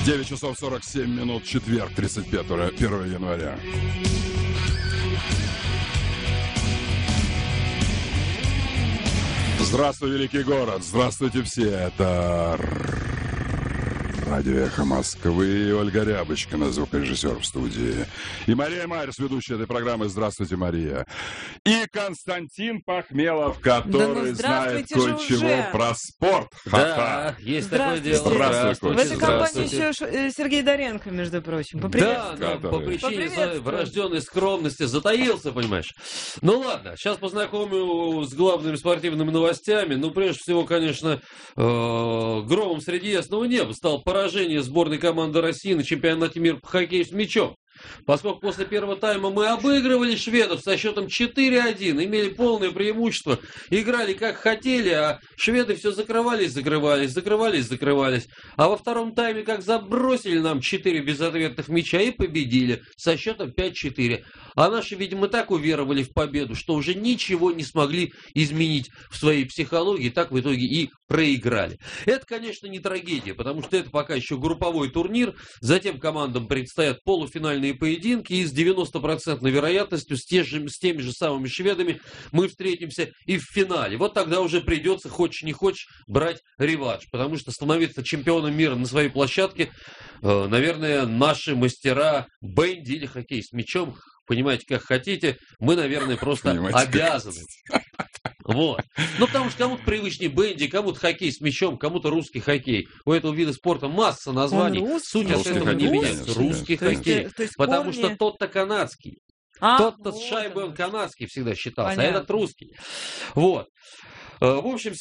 9 часов 47 минут, четверг, 1 января. Здравствуй, великий город, здравствуйте все, это Радио Эхо Москвы, Ольга Рябочкина, звукорежиссер в студии, и Мария Марис, ведущая этой программы. Здравствуйте, Мария. И Константин Пахмелов, который знает кое-чего про спорт. Да, есть такое дело. Здравствуйте. В этой компании еще Сергей Доренко, между прочим. Да, по причине врожденной скромности затаился, понимаешь. Ну ладно, сейчас познакомлю с главными спортивными новостями. Ну, прежде всего, конечно, громом среди ясного неба стал поражение сборной команды России на чемпионате мира по хоккею с мячом. Поскольку после первого тайма мы обыгрывали шведов со счетом 4-1, имели полное преимущество, играли как хотели, а шведы все закрывались. А во втором тайме как забросили нам 4 безответных мяча и победили со счетом 5-4. А наши, видимо, так уверовали в победу, что уже ничего не смогли изменить в своей психологии, так в итоге и проиграли. Это, конечно, не трагедия, потому что это пока еще групповой турнир, затем командам предстоят полуфинальные поединки, и с 90% вероятностью с теми же самыми шведами мы встретимся и в финале. Вот тогда уже придется, хочешь не хочешь, брать реванш, потому что становиться чемпионом мира на своей площадке, наверное, наши мастера бенди или хоккей с мячом, понимаете, как хотите, мы, наверное, просто обязаны. Вот. Ну, потому что кому-то привычнее бенди, кому-то хоккей с мячом, кому-то русский хоккей. У этого вида спорта масса названий. Суть от этого не меняется. Русский хоккей. Потому что тот-то канадский. Тот-то с шайбой он канадский всегда считался, а этот русский. Вот. В общем,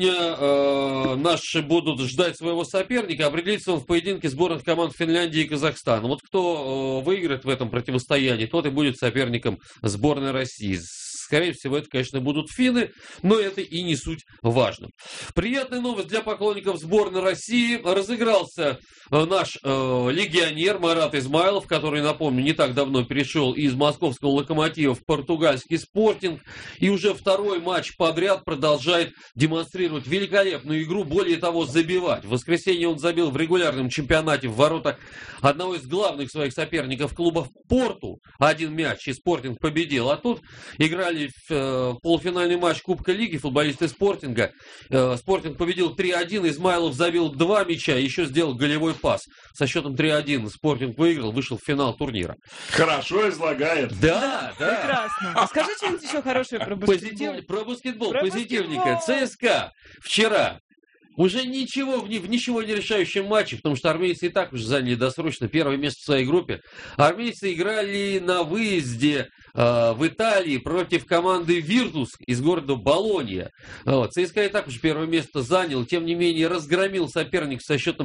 сегодня наши будут ждать своего соперника. Определится он в поединке сборных команд Финляндии и Казахстана. Вот кто выиграет в этом противостоянии, тот и будет соперником сборной России. Скорее всего, это, конечно, будут финны, но это и не суть важно. Приятная новость для поклонников сборной России. Разыгрался наш легионер Марат Измайлов, который, напомню, не так давно перешел из московского «Локомотива» в португальский «Спортинг». И уже второй матч подряд продолжает демонстрировать великолепную игру, более того, забивать. В воскресенье он забил в регулярном чемпионате в ворота одного из главных своих соперников клуба Порту. Один мяч, и «Спортинг» победил. А тут играли в полуфинальный матч Кубка Лиги футболисты Спортинга. Спортинг победил 3-1, Измайлов забил 2 мяча, еще сделал голевой пас. Со счетом 3-1 Спортинг выиграл, вышел в финал турнира. Хорошо излагает. Да. Прекрасно. Скажи что-нибудь еще хорошее про баскетбол. Про баскетбол, позитивненько. ЦСКА вчера уже ничего в ничего не решающем матче, потому что армейцы и так уже заняли досрочно первое место в своей группе. Армейцы играли на выезде в Италии против команды Виртус из города Болонья. ЦСКА и так уже первое место занял, тем не менее разгромил соперник со счетом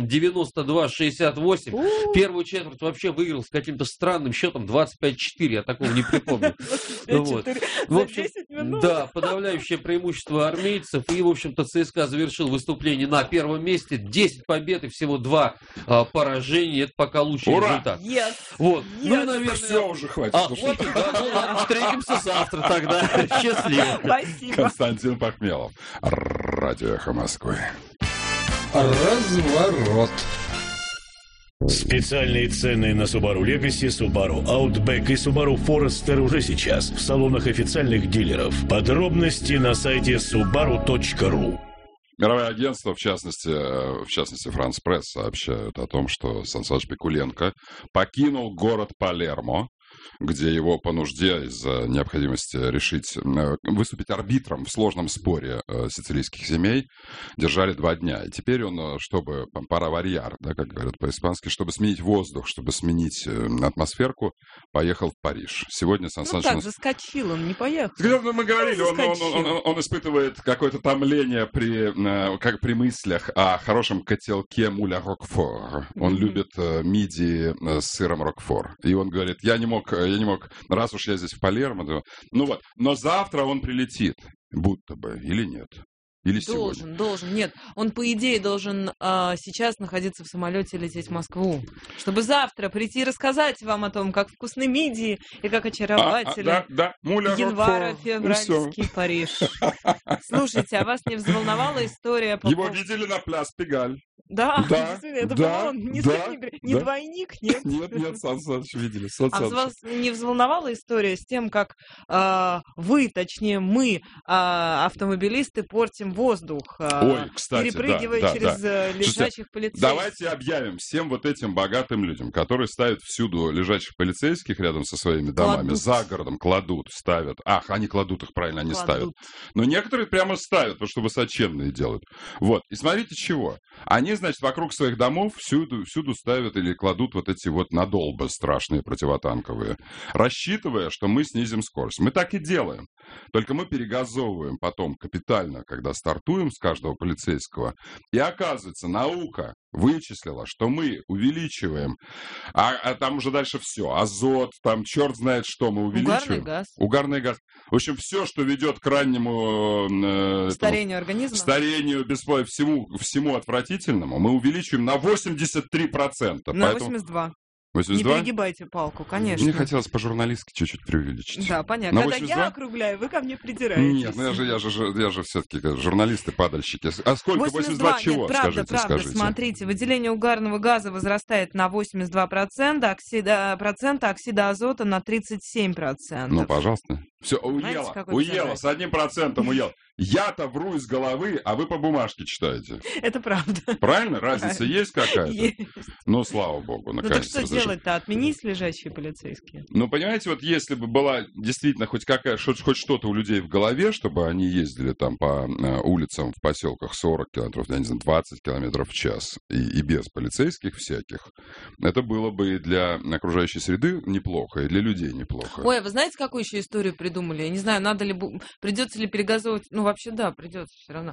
92-68. Первую четверть вообще выиграл с каким-то странным счетом 25-4, я такого не припомню. В общем, да, подавляющее преимущество армейцев, и, в общем-то, ЦСКА завершил выступление на первом месте. 10 побед и всего 2 поражения. Это пока лучший результат. Вот. Ну, наверное... Все, уже хватит. Хватит, да? Встретимся завтра тогда. Счастливо. Спасибо. Константин Пахмелов, Радио Эхо Москвы. Разворот. Специальные цены на Subaru Legacy, Subaru Outback и Subaru Forester уже сейчас в салонах официальных дилеров. Подробности на сайте subaru.ru. Мировое агентство, в частности France Press, сообщают о том, что Сан Саныч Пикуленко покинул город Палермо, где его по нужде из-за необходимости выступить арбитром в сложном споре сицилийских семей держали 2 дня. И теперь он, чтобы пора варьяр, да, как говорят по-испански, чтобы сменить воздух, чтобы сменить атмосферку, поехал в Париж. Сегодня Сан Саныч... так, заскочил, он не поехал. Мы говорили, он испытывает какое-то томление при мыслях о хорошем котелке муля Рокфор. Он любит мидии с сыром Рокфор. И он говорит, я не мог, раз уж я здесь в Палермо, то... Ну вот, но завтра он прилетит, будто бы, или нет? Или сегодня? Должен. Нет, он, по идее, должен сейчас находиться в самолете и лететь в Москву, чтобы завтра прийти и рассказать вам о том, как вкусны мидии и как очаровательно январо-февральский Париж. Слушайте, а вас не взволновала история по Его видели на пляж Пегаль. Да, Да, действительно, это да, был он. Не да, сын, не да. двойник, нет. Нет, Сан Саныч видели. Сан А Саныч. вас не взволновала история с тем, как вы, точнее мы, автомобилисты, портим воздух, Ой, кстати, перепрыгивая да, через Слушайте, лежачих полицейских? давайте объявим всем вот этим богатым людям, которые ставят всюду лежачих полицейских рядом со своими домами, Кладут. за городом кладут, ставят. Ах, они кладут их, правильно, они ставят. Кладут. Но некоторые прямо ставят, потому что высоченные делают. Вот. И смотрите, чего. Они, значит, вокруг своих домов всюду ставят или кладут вот эти вот надолбы страшные противотанковые, рассчитывая, что мы снизим скорость. Мы так и делаем. Только мы перегазовываем потом капитально, когда стартуем с каждого полицейского. И оказывается, наука вычислила, что мы увеличиваем, а там уже дальше все, азот, там черт знает что мы увеличиваем. Угарный газ. В общем, все, что ведет к раннему старению организма. Старению, всему отвратительному, мы увеличиваем на 83%. На 82%. 82? Не перегибайте палку, конечно. Мне хотелось по-журналистски чуть-чуть преувеличить. Да, понятно. На Когда 82? я округляю, вы ко мне придираетесь. Нет, ну я же все-таки журналисты, падальщики. А сколько? 82 чего? Нет, правда, скажите. Смотрите, выделение угарного газа возрастает на 82%, оксида азота на 37%. Ну, пожалуйста. Все, Знаете, уела, с 1% уел. Я-то вру из головы, а вы по бумажке читаете. Это правда. Правильно? Разница есть какая-то? Есть. Ну, слава богу, Ну наконец-то. так что делать-то? Отменить лежачие полицейские? Ну, понимаете, вот если бы была действительно хоть что-то у людей в голове, чтобы они ездили там по улицам в поселках 40 километров, я не знаю, 20 километров в час и без полицейских всяких, это было бы и для окружающей среды неплохо, и для людей неплохо. Ой, а вы знаете, какую еще историю придумали? Я не знаю, придется ли перегазовывать. Ну, вообще, да, придется все равно.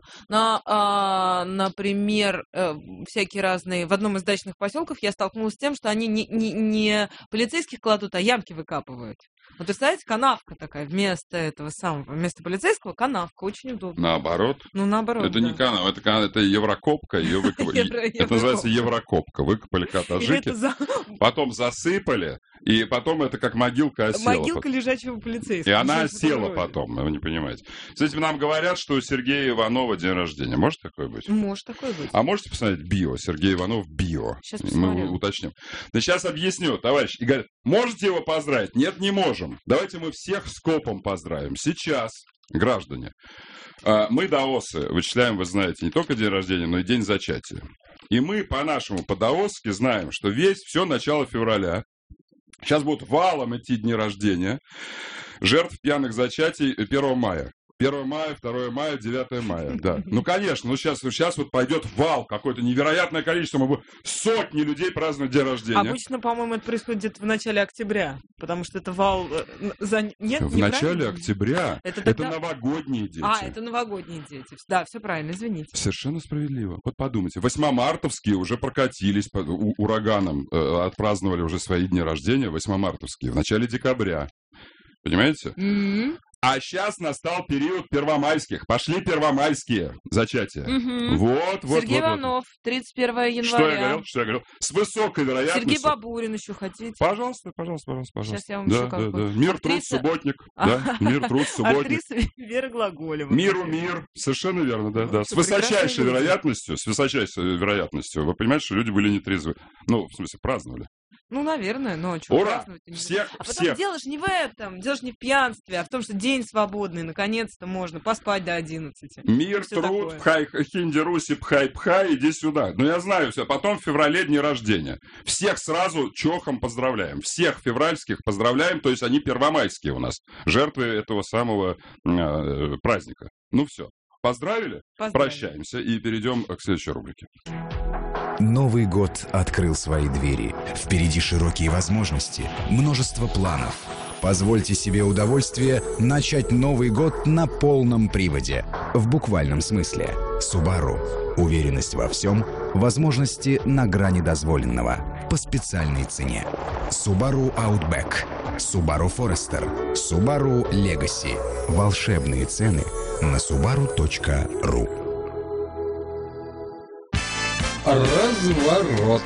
Например, всякие разные. В одном из дачных поселков я столкнулась с тем, что они не полицейских кладут, а ямки выкапывают. Вот представляете, канавка такая вместо полицейского канавка. Очень удобно. Наоборот? Ну, наоборот, это не канава, это еврокопка. Это называется еврокопка. Выкопали таджики, потом засыпали, и потом это как могилка осела. Могилка лежачего полицейского. И она осела потом, вы не понимаете. Кстати, нам говорят, что у Сергея Иванова день рождения. Может такое быть? Может такое быть. А можете посмотреть био? Сергей Иванов био. Сейчас посмотрю. Мы уточним. Да сейчас объясню, товарищ. И говорят, можете его поздравить? Нет, не можем. Давайте мы всех скопом поздравим. Сейчас, граждане, мы, даосы, вычисляем, вы знаете, не только день рождения, но и день зачатия. И мы по-нашему, по-даосски знаем, что все начало февраля. Сейчас будут валом идти дни рождения. Жертв пьяных зачатий 1 мая. 1 мая, 2 мая, 9 мая, да. Ну, конечно, сейчас вот пойдет вал, какое-то невероятное количество, сотни людей празднуют день рождения. Обычно, по-моему, это происходит где-то в начале октября, потому что это вал... Нет, в начале октября? Это новогодние дети. Это новогодние дети. Да, все правильно, извините. Совершенно справедливо. Вот подумайте, 8-мартовские уже прокатились ураганом, отпраздновали уже свои дни рождения, 8-мартовские, в начале декабря. Понимаете? Mm-hmm. А сейчас настал период первомайских. Пошли первомайские зачатия. Угу. Вот. Сергей Иванов, 31 января. Что я говорил? С высокой вероятностью. Сергей Бабурин еще хотите? Пожалуйста. Сейчас я вам еще как бы... Мир, труд, субботник. Да, мир, труд, субботник. Актриса Вера Глаголева. Мир. Совершенно верно, да. С высочайшей вероятностью, вы понимаете, что люди были нетрезвы. Ну, в смысле, праздновали. Ну, наверное, но что, праздновать? Потом дело же не в этом, дело же не в пьянстве, а в том, что день свободный, наконец-то можно поспать до 11. Мир, труд, пхай, хинди, руси, пхай, иди сюда. Ну, я знаю все. Потом в феврале дни рождения. Всех сразу чохом поздравляем. Всех февральских поздравляем, то есть они первомайские у нас. Жертвы этого самого праздника. Ну, все. Поздравили? Прощаемся и перейдем к следующей рубрике. Новый год открыл свои двери. Впереди широкие возможности, множество планов. Позвольте себе удовольствие начать Новый год на полном приводе. В буквальном смысле. Subaru. Уверенность во всем, возможности на грани дозволенного. По специальной цене. Subaru Outback, Subaru Forester, Subaru Legacy. Волшебные цены на subaru.ru. Разворот.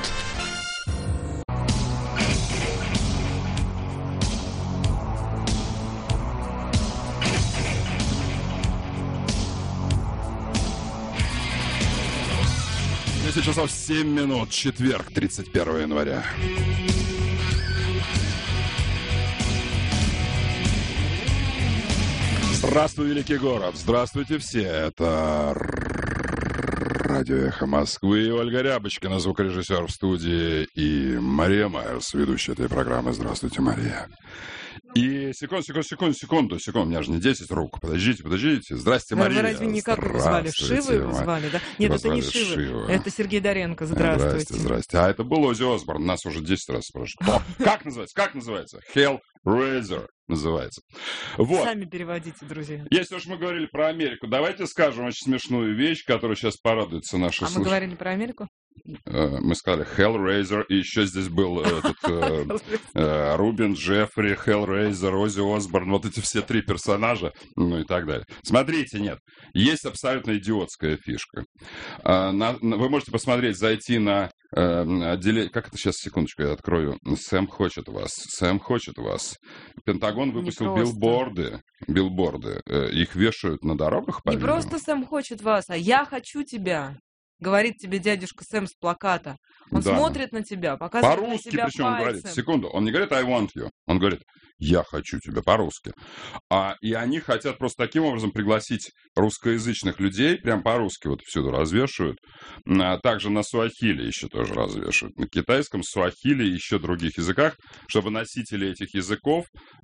10 часов 7 минут, четверг, 31 января. Здравствуй, великий город! Здравствуйте все! Это радио «Эхо Москвы». Ольга Рябочкина, звукорежиссер в студии, и Мария Майерс, ведущая этой программы. Здравствуйте, Мария. И секунду. У меня же не 10 рук. Подождите. Здрасте, Мария. Вы разве не как его звали? Шивы его звали, да? Нет, это не Шивы. Это Сергей Доренко. Здравствуйте. Здрасте. А это был Оззи Осборн. Нас уже 10 раз спрашивают. Как называется? Hellraiser называется. Вот. Сами переводите, друзья. Если уж мы говорили про Америку, давайте скажем очень смешную вещь, которая сейчас порадуется наши слушатели. Мы говорили про Америку? Мы сказали Hellraiser, и еще здесь был Рубин Джеффри, Hellraiser, Оззи Осборн, вот эти все три персонажа, ну и так далее. Смотрите, нет, есть абсолютно идиотская фишка. Вы можете посмотреть, зайти на отделение... Как это сейчас, секундочку, я открою. Сэм хочет вас. Пентагон выпустил билборды. Их вешают на дорогах, Не просто Сэм хочет вас, а я хочу тебя. Говорит тебе дядюшка Сэм с плаката. Он смотрит на тебя, показывает по-русски, на тебя причем пальцем. Он говорит, секунду, он не говорит I want you, он говорит я хочу тебя по-русски. И они хотят просто таким образом пригласить русскоязычных людей, прям по-русски вот всюду развешивают. Также на суахили еще тоже развешивают. На китайском, суахили и еще других языках, чтобы носители этих языков,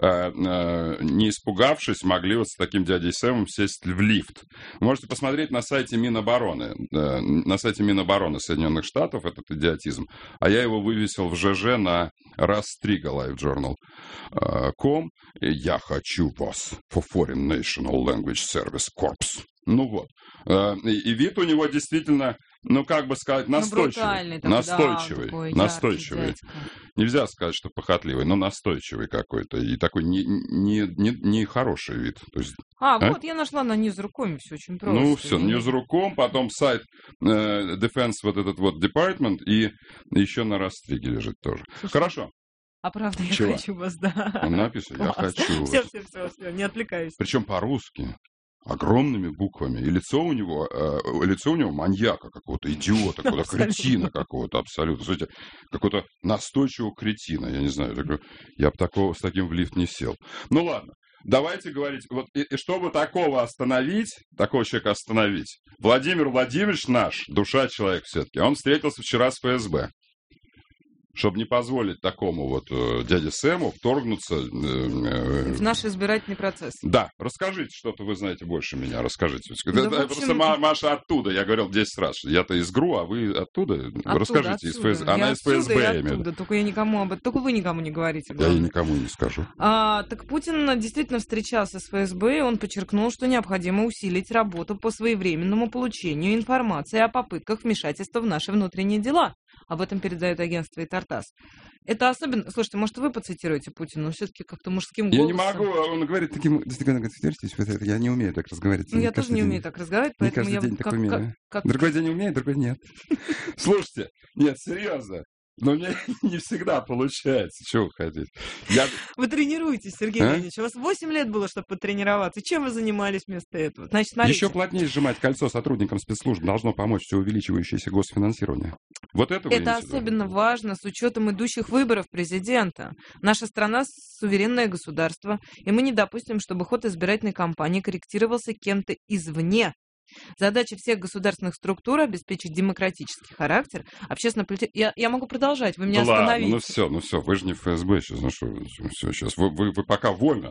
не испугавшись, могли вот с таким дядей Сэмом сесть в лифт. Вы можете посмотреть на сайте Минобороны. На сайте Минобороны Соединенных Штатов этот идиотизм. А я его вывесил в ЖЖ на Растрига Live Journal.com. Я хочу вас for Foreign National Language Service Corps. Ну вот. И вид у него действительно, ну как бы сказать, настойчивый. Настойчивый. Нельзя сказать, что похотливый, но настойчивый какой-то. И такой не хороший вид. То есть, вот я нашла на Ньюзрукоме, все очень просто. Ну все, Ньюзруком, потом сайт Defense, вот этот вот Department, и еще на Растриге лежит тоже. Слушай, хорошо. А правда, я хочу вас, да. Он написано, я хочу вас. Все, не отвлекаюсь. Причем по-русски. Огромными буквами. И лицо у него маньяка какого-то, идиота, какого-то кретина какого-то абсолютно. Слушайте, какого-то настойчивого кретина, я не знаю. Я бы с таким в лифт не сел. Ну ладно, давайте говорить. Вот, и чтобы такого человека остановить, Владимир Владимирович наш, душа человек все-таки, он встретился вчера с ФСБ. Чтобы не позволить такому вот дяде Сэму вторгнуться... в наш избирательный процесс. Да. Расскажите, что-то вы знаете больше меня. Расскажите. Да, просто Маша оттуда. Я говорил 10 раз. Я-то из ГРУ, а вы оттуда. Расскажите. Она из ФСБ. Я оттуда. Только вы никому не говорите. Главное. Я и никому не скажу. Так Путин действительно встречался с ФСБ, и он подчеркнул, что необходимо усилить работу по своевременному получению информации о попытках вмешательства в наши внутренние дела. Об этом передает агентство «Итартас». Это особенно... Слушайте, может, вы поцитируете Путина, но все-таки как-то мужским голосом. Я не могу, он говорит таким... Я не умею так разговаривать. Ну, я тоже не умею так разговаривать, поэтому я... день так умею. Другой день умею, другой нет. Слушайте, нет, серьезно. Но мне не всегда получается. Чего вы хотите? Вы тренируетесь, Сергей Леонидович. У вас 8 лет было, чтобы потренироваться. Чем вы занимались вместо этого? Значит, смотрите. Еще плотнее сжимать кольцо сотрудникам спецслужб должно помочь все увеличивающееся госфинансирование. Вот это особенно важно с учетом идущих выборов президента. Наша страна — суверенное государство, и мы не допустим, чтобы ход избирательной кампании корректировался кем-то извне. Задача всех государственных структур — обеспечить демократический характер, общественно-политический... Я могу продолжать, вы меня остановите. Ну все, вы же не ФСБ сейчас, все сейчас. Вы пока вольно,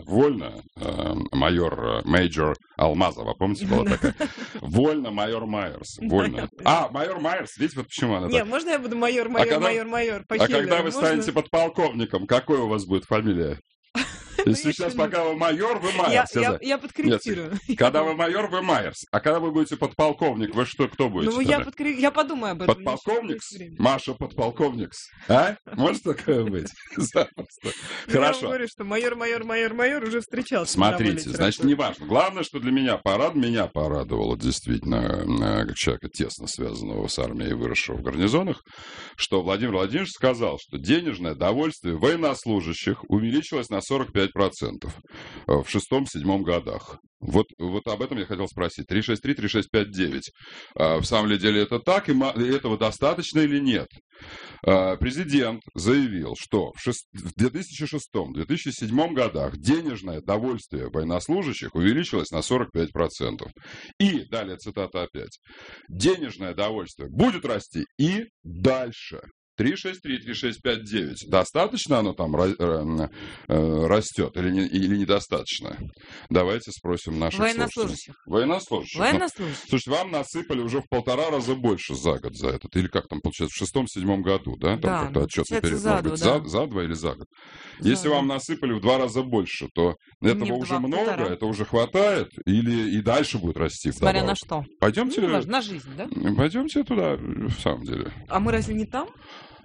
мейджор Алмазова, помните, была такая? Вольно, майор Майерс, вольно. Майор Майерс, видите, вот почему она так? Нет, можно я буду майор? А когда вы станете подполковником, какой у вас будет фамилия? Если сейчас, пока вы майор, вы Майерс. Я подкорректирую. Когда вы майор, вы Майерс. А когда вы будете подполковник, вы кто будете? Я подумаю об этом. Подполковникс? Маша подполковникс. А? Может такое быть? Запросто. Хорошо. Я говорю, что майор уже встречался. Смотрите, значит, неважно. Главное, что для меня порадовало действительно, как человека, тесно связанного с армией, выросшего в гарнизонах, что Владимир Владимирович сказал, что денежное довольствие военнослужащих увеличилось на 45%. в 6-7 годах. Вот об этом я хотел спросить. 363-3659. В самом деле это так, и этого достаточно или нет? Президент заявил, что в 2006-2007 годах денежное довольствие военнослужащих увеличилось на 45%. И, далее цитата опять, денежное довольствие будет расти и дальше. 363-3659. Достаточно оно там растет или недостаточно? Давайте спросим наших военнослужащих. Военнослужащих. Военнослужащих. Слушайте, вам насыпали уже в 1,5 раза больше за год за этот. Или как там получается, в 6-7 году, да? Там Да, как-то отчетный период. за Может быть, два, да. за 2 или за год? За Если два. вам насыпали в 2 раза больше, то этого Не в уже 2, много, 1,5. это уже хватает? Или и дальше будет расти? Смотря на вдобавок? что. Пойдемте, Ну, важно, на жизнь, да? пойдемте туда, в самом деле. А мы разве не там?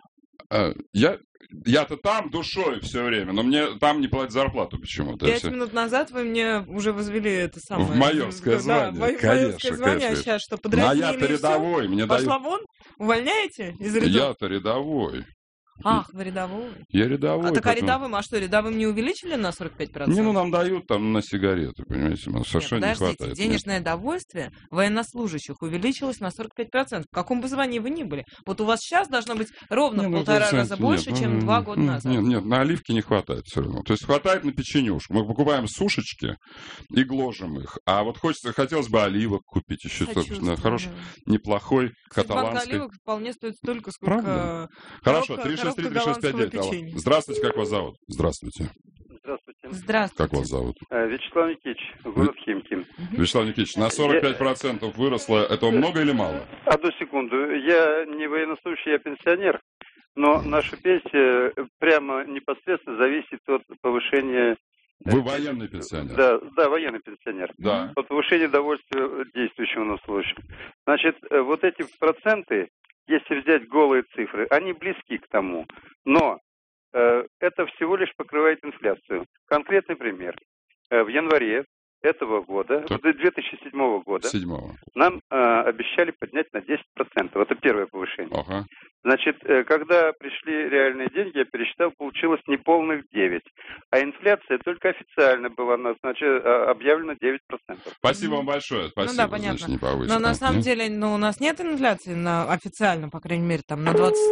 Я-то там душой все время, но мне там не платят зарплату почему-то. 5 минут назад вы мне уже возвели это самое. В майорское звание, Да, в майорское звание, конечно. а сейчас что, А подразнили я-то и всё? рядовой, мне Пошла дают... вон? Увольняете из рядов? Я-то рядовой. Ах, вы рядовой. Я рядовой. А так а поэтому- рядовым, а что, рядовым не увеличили на 45%? Не, ну нам дают там на сигареты, понимаете, нам совершенно не Подождите, хватает. денежное довольствие военнослужащих увеличилось на 45%. В каком бы звании вы ни были. Вот у вас сейчас должно быть ровно Не, в ну, 1,5 знаете, раза больше, нет, чем 2 года назад. Нет, на оливки не хватает все равно. То есть хватает на печенюшку. Мы покупаем сушечки и гложем их. А вот хотелось бы оливок купить еще. Сочувствую, Хороший, да. неплохой, Кстати, банка каталанской. оливок вполне стоит столько, сколько Правда? Хорошо, коробка 363-3659. печенья. Здравствуйте, как вас зовут? Здравствуйте. Здравствуйте. Здравствуйте. Как вас зовут? Вячеслав Никитич, город Химки. Вячеслав Никитич, на 45% выросло. Это много или мало? Одну секунду. Я не военнослужащий, я пенсионер, но наша пенсия прямо непосредственно зависит от повышения... Вы военный пенсионер? Да, военный пенсионер. Да. От повышения довольствия действующим военнослужащим. Значит, вот эти проценты, если взять голые цифры, они близки к тому. Но это всего лишь покрывает инфляцию. Конкретный пример. В январе этого года, Так. 2007 года, 7-го. нам обещали поднять на 10%. Это первое повышение. Ага. Значит, когда пришли реальные деньги, я пересчитал, получилось неполных 9. А инфляция только официально была объявлена 9%. Спасибо вам большое. Спасибо, да, понятно. значит, не повысили. Но на самом деле, у нас нет инфляции официально, по крайней мере, там на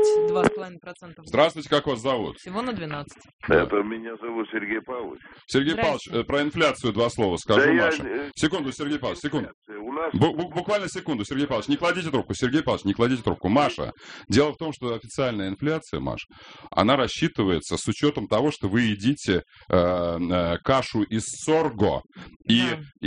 22,5%. Здравствуйте, как вас зовут? Всего на 12. Это меня зовут Сергей Павлович. Сергей Павлович, Здрасте. про инфляцию 2 слова скажу, Да я, Маша. Секунду, Сергей Павлович, секунду. У нас Буквально секунду, Сергей Павлович, не кладите трубку. Сергей Павлович, не кладите трубку. Маша, дело в том, что официальная инфляция, Маша, она рассчитывается с учетом того, что вы едите кашу из сорго и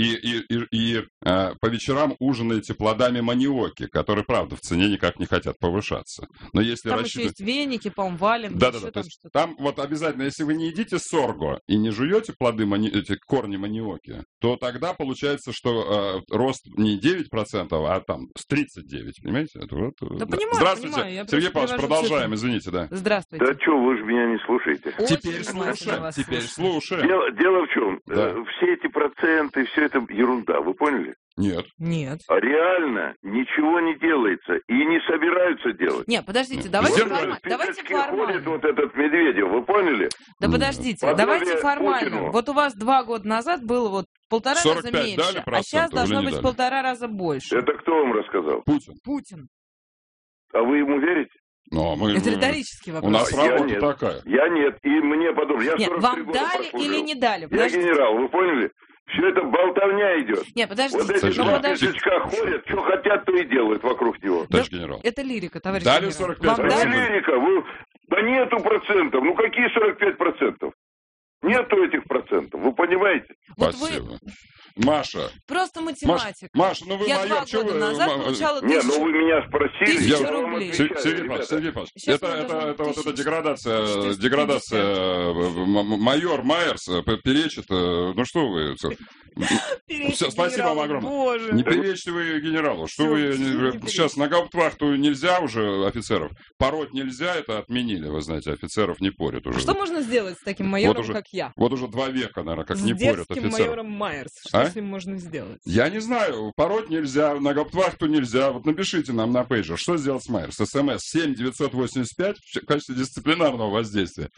по вечерам ужинаете плодами маниоки, которые, правда, в цене никак не хотят повышаться. Но если Там еще рассчитывать... есть веники, по-моему, валенки, Да. еще То там есть что-то. там вот обязательно, если вы не едите сорго и не жуете плоды, эти корни маниоки, то тогда получается, что рост не 9%, а там с 39%, понимаете? Это вот, Да понимаю, Здравствуйте, понимаю, я Сергей просто Павлович, привожу продолжаем, цифры. извините, да. Здравствуйте. Да что, вы же меня не слушаете. Очень Теперь внимательно слушаем, вас теперь слушаю. слушаем. Дело в чем? Да. Все эти проценты, все это ерунда, вы поняли? Нет. Нет. А реально ничего не делается и не собираются делать. Нет, подождите, Нет. давайте Везде формально. Давайте Списочки ходит формально. вот этот Медведев, вы поняли? Да подождите, Подали давайте формально. Путину. Вот у вас 2 года назад было вот 1,5 раза 45 меньше, дали а сейчас процентов или должно не быть в дали? 1,5 раза больше. Это кто вам рассказал? Путин. Путин. А вы ему верите? Но мы, Это риторический у вопрос. нас Я работа нет. такая. Я нет, и мне подумал. Я Нет, 43 вам года дали прослужил. или не дали? Я Подождите. генерал, вы поняли? Все это болтовня идет. Нет, подождите. Вот эти Слушайте, два подождите. писачка ходят, что хотят, то и делают вокруг него. Товарищ генерал. Это лирика, товарищ Дали генерал. 45%. Вам Да дали? не лирика, да нету процентов. Ну какие 45%? Нету этих процентов, вы понимаете? Вот Спасибо. вы Маша, просто математик. Маша, ну вы Я майор, 2 чё года вы, назад получала Не, 1000. ну вы меня спросили, 1000 я вам рублей. отвечаю, Сергей ребята. Павлович, Сергей Павлович, Сейчас это мы должны вот эта 1000. деградация, 450. майор Майерс перечит, ну что вы, Всё, спасибо вам огромное. Боже. не перечьте вы генералу, что Всё, вы, всё не перечь. сейчас на гауптвахту нельзя уже офицеров, пороть нельзя, это отменили, вы знаете, офицеров не порят уже. А что можно сделать с таким майором, уже- как я? Вот уже 2 века, наверное, как С не порят дерзким офицеров. майором Майерс. Что Что А? с ним можно сделать? Я не знаю, пороть нельзя, на гауптвахту нельзя. Вот напишите нам на пейджер, что сделать с Майерс. СМС 7985 в качестве дисциплинарного воздействия.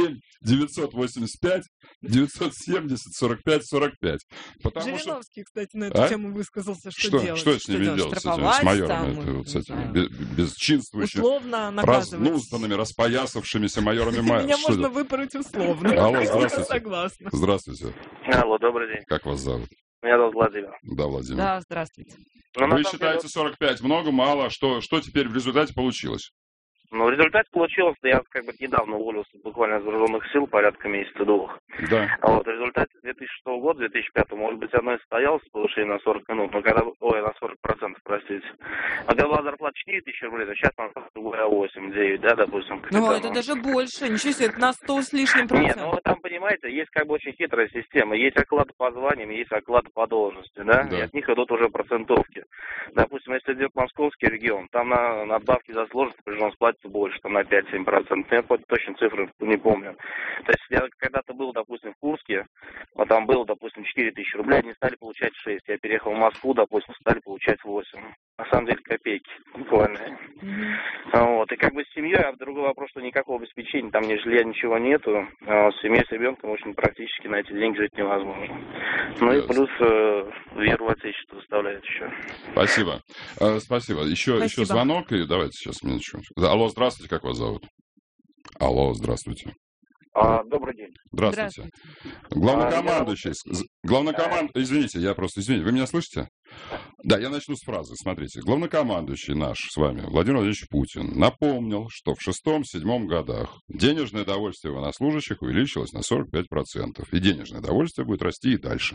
7985 970 45 45. Потому что... Жириновский, кстати, на эту тему высказался, что делать. Что с ними делать, с майорами, с этими бесчинствующими, условно наказывать. разнузданными, распоясавшимися майорами Майерс? Меня можно выпороть условно. Алло, здравствуйте. Согласна. Здравствуйте. Алло, добрый день. Как вас зовут? Меня зовут Владимир. Да, Владимир. Да, здравствуйте. Вы считаете 45 много, мало? Что теперь в результате получилось? Ну, в результате получилось, что я как бы недавно уволился буквально из вооруженных сил, порядка месяца-двух. Да. А вот в результате 2006 года, 2005, может быть, оно и состоялось повышение на 40 минут, но когда, на 40%, простите. А когда была зарплата 4 тысячи рублей, то сейчас она 8-9, да, допустим. Ну, это даже больше, ничего себе, это на 100 с лишним процентов. Нет, ну, там, понимаете, есть как бы очень хитрая система. Есть оклады по званиям, есть оклады по должности, да, и от них идут уже процентовки. Допустим, если идет московский регион, там на надбавки за сложность придется платить больше, там на 5-7%. Я точно цифры не помню. То есть я когда-то был, допустим, в Курске, вот там было, допустим, 4 тысячи рублей, они стали получать 6. Я переехал в Москву, допустим, стали получать 8. На самом деле копейки, буквально. Вот. И как бы с семьей, а другой вопрос, что никакого обеспечения, там ни жилья, ничего нету. С семьей, с ребенком очень практически на эти деньги жить невозможно. Ну и плюс веру в отечество составляет еще. Спасибо. Спасибо. Еще звонок, и давайте сейчас минуточку. Алло, здравствуйте, как вас зовут? Алло, здравствуйте. Добрый день. Здравствуйте. Главнокомандующий. Извините, вы меня слышите? Да, я начну с фразы. Смотрите, главнокомандующий наш с вами, Владимир Владимирович Путин, напомнил, что в 6-7 годах денежное довольствие военнослужащих увеличилось на 45%. И денежное довольствие будет расти и дальше.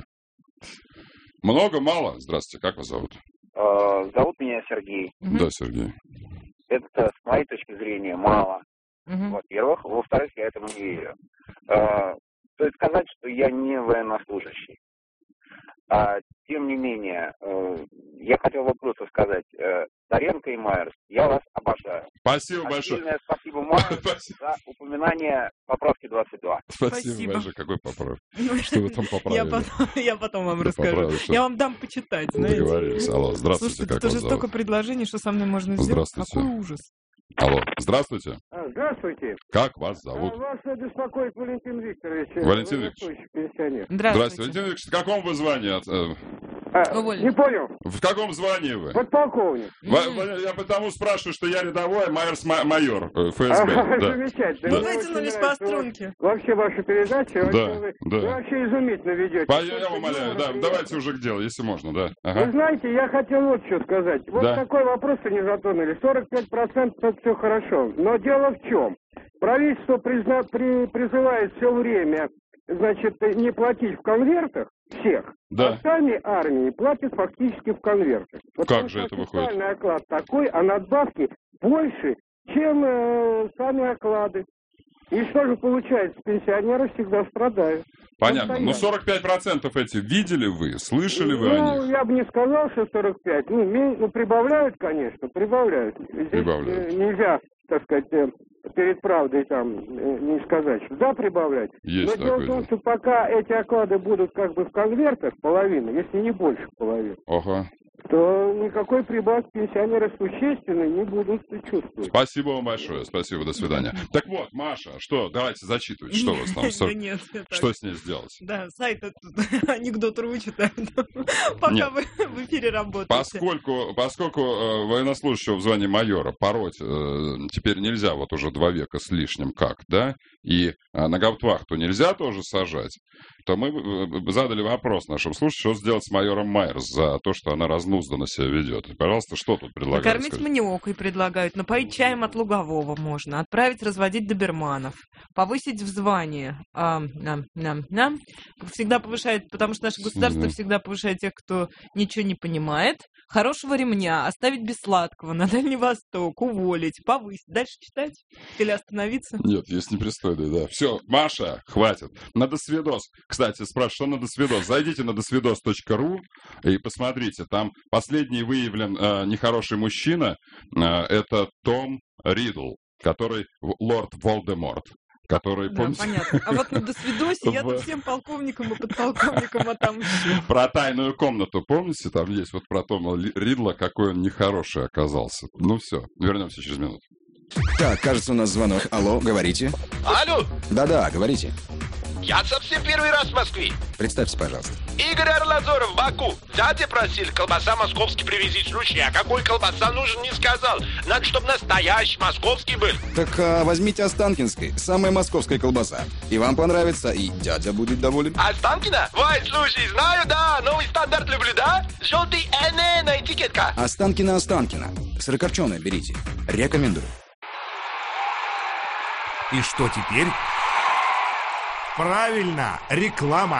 Много, мало? Здравствуйте, как вас зовут? Зовут меня Сергей. Да, Сергей. Это, с моей точки зрения, мало. Во-первых. Во-вторых, я этому не верю. Стоит сказать, что я не военнослужащий. Тем не менее, я хотел бы просто сказать, Таренко и Майерс, я вас обожаю. Спасибо большое. Отдельное спасибо Майерсу за упоминание поправки 22. Спасибо большое. Какой поправки? Что вы там поправили? Я потом вам расскажу. Я вам дам почитать, знаете. Договорились. Алло, здравствуйте, слушайте, как вас тоже зовут? столько предложений, что со мной можно сделать. Какой ужас. Алло, здравствуйте. Здравствуйте. Как вас зовут? Вас беспокоит Валентин Викторович. Валентин Викторович. Пенсионер. Здравствуйте. Валентин Викторович, в каком вы звании? Не понял. В каком звании вы? Подполковник. Я потому спрашиваю, что я рядовой, а Майерс майор ФСБ. Замечательно. Вы вытянулись по струнке. Вообще ваша передача, вы вообще изумительно ведете. Я вам умоляю, давайте уже к делу, если можно, да. Вы знаете, я хотел вот что сказать. Вот такой вопрос не затронули. 45% это все хорошо. Но дело в чем? Правительство призывает все время, значит, не платить в конвертах всех, а сами армии платят фактически в конвертах. Как же это выходит? Официальный оклад такой, а надбавки больше, чем сами оклады. И что же получается? Пенсионеры всегда страдают. Понятно. Ну, 45% эти видели вы? Слышали вы о них? Я бы не сказал, что 45. Прибавляют, конечно, прибавляют. Здесь нельзя, так сказать, перед правдой там не сказать, что да, прибавлять. Есть. Но дело в том, что пока эти оклады будут как бы в конвертах, половина, если не больше половины, то никакой прибавки пенсионеры существенной не будут чувствовать. Спасибо вам большое. Спасибо, до свидания. Так вот, Маша, что? Давайте зачитывайте. Что у вас там? Что с ней сделать? Да, сайт анекдот РУ читают, пока вы в эфире работаете. Поскольку военнослужащего в звании майора пороть теперь нельзя, вот уже 2 века с лишним как, да, и на гауптвахту нельзя тоже сажать, то мы задали вопрос нашим слушателям, что сделать с майором Майерс за то, что она разнузданно себя ведет. И, пожалуйста, что тут предлагают? Накормить маниокой предлагают, напоить чаем от лугового можно, отправить разводить доберманов, повысить в звании. Всегда повышает, потому что наше государство всегда повышает тех, кто ничего не понимает. Хорошего ремня, оставить без сладкого, на Дальний Восток, уволить, повысить. Дальше читать или остановиться? Нет, есть непристойные, да. Все, Маша, хватит. На досвидос. Кстати, спрашиваю, что на досвидос? Зайдите на досвидос.ру и посмотрите. Там последний выявлен нехороший мужчина. Это Том Ридл, который лорд Волдеморт. Который, да, помните... понятно. А вот на досвидосе я тут всем полковникам и подполковникам отомщу. Про тайную комнату, помните? Там есть вот про Тома Ридла, какой он нехороший оказался. Ну все, вернемся через минуту. Так, кажется, у нас звонок. Алло, говорите. Алло. Да-да, говорите. Я совсем первый раз в Москве. Представьте, пожалуйста. Игорь Арлазоров, Баку. Дядя просил колбаса московский привезти. Слушай, а какой колбаса нужен, не сказал. Надо, чтобы настоящий московский был. Так возьмите Останкинской, самая московская колбаса. И вам понравится, и дядя будет доволен. Останкино? Ой, слушай, знаю, да. Новый стандарт люблю, да? Желтый на этикетка. Останкино. Сырокопченое берите. Рекомендую. И что теперь? Правильно, реклама.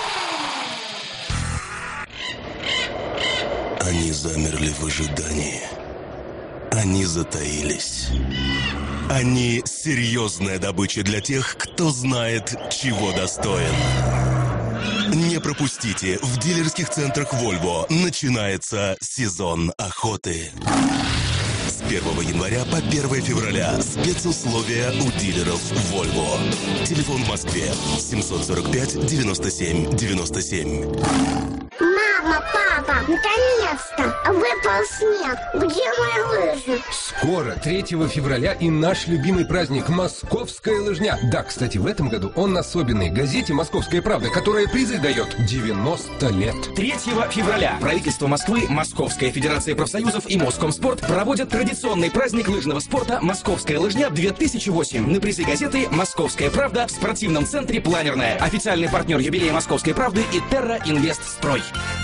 Они замерли в ожидании. Они затаились. Они серьезная добыча для тех, кто знает, чего достоин. Не пропустите, в дилерских центрах Volvo начинается сезон охоты. С 1 января по 1 февраля спецусловия у дилеров Volvo. Телефон в Москве 745 97 97. Мама, папа, наконец-то выпал снег. Где мои лыжи? Скоро, 3 февраля, и наш любимый праздник — Московская лыжня. Да, кстати, в этом году он особенный. Газете «Московская правда», которая призы дает 90 лет. 3 февраля правительство Москвы, Московская федерация профсоюзов и Москомспорт проводят традиционный праздник лыжного спорта «Московская лыжня-2008». На призы газеты «Московская правда» в спортивном центре «Планерная». Официальный партнер юбилея «Московской правды» и «Терра Инвест Строй».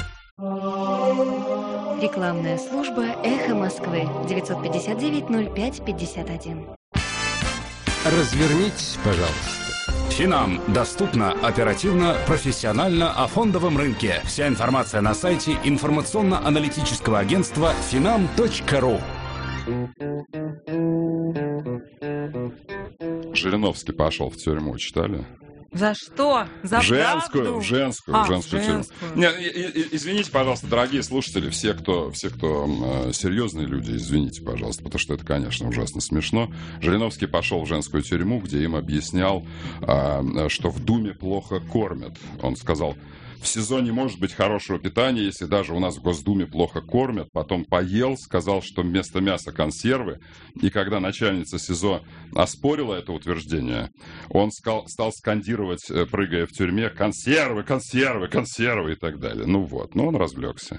Рекламная служба «Эхо Москвы» 959-05-51. Развернитесь, пожалуйста. Финам. Доступно, оперативно, профессионально о фондовом рынке. Вся информация на сайте информационно-аналитического агентства finam.ru. Жириновский пошел в тюрьму, читали? За что? За женскую правду? женскую тюрьму. Нет, извините, пожалуйста, дорогие слушатели, все, кто серьезные люди, извините, пожалуйста, потому что это, конечно, ужасно смешно. Жириновский пошел в женскую тюрьму, где им объяснял, что в Думе плохо кормят. Он сказал: в СИЗО не может быть хорошего питания, если даже у нас в Госдуме плохо кормят. Потом поел, сказал, что вместо мяса консервы. И когда начальница СИЗО оспорила это утверждение, он стал скандировать, прыгая в тюрьме: консервы, консервы, консервы и так далее. Ну вот, он развлекся.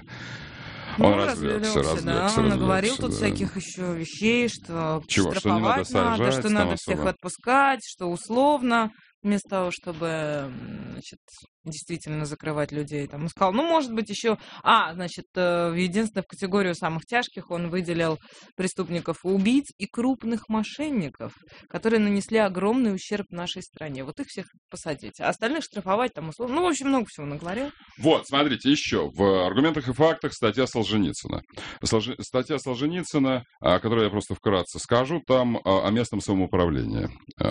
Он развлекся, да. Он наговорил тут всяких еще вещей, что штрафовать надо, что надо всех отпускать, что условно, вместо того, чтобы, значит, действительно закрывать людей. Там он сказал, может быть, еще... единственное, в категорию самых тяжких он выделил преступников и убийц и крупных мошенников, которые нанесли огромный ущерб нашей стране. Вот их всех посадить. А остальных штрафовать там условно. В общем, много всего наговорил. Вот, смотрите, еще. В «Аргументах и фактах» статья Солженицына. Статья Солженицына, которую я просто вкратце скажу, там о местном самоуправлении.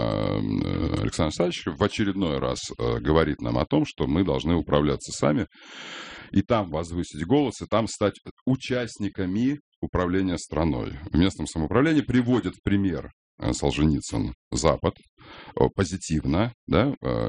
Александр Александрович в очередной раз говорит нам о том, что мы должны управляться сами, и там возвысить голос, и там стать участниками управления страной. В местном самоуправлении приводит в пример Солженицын Запад позитивно, да,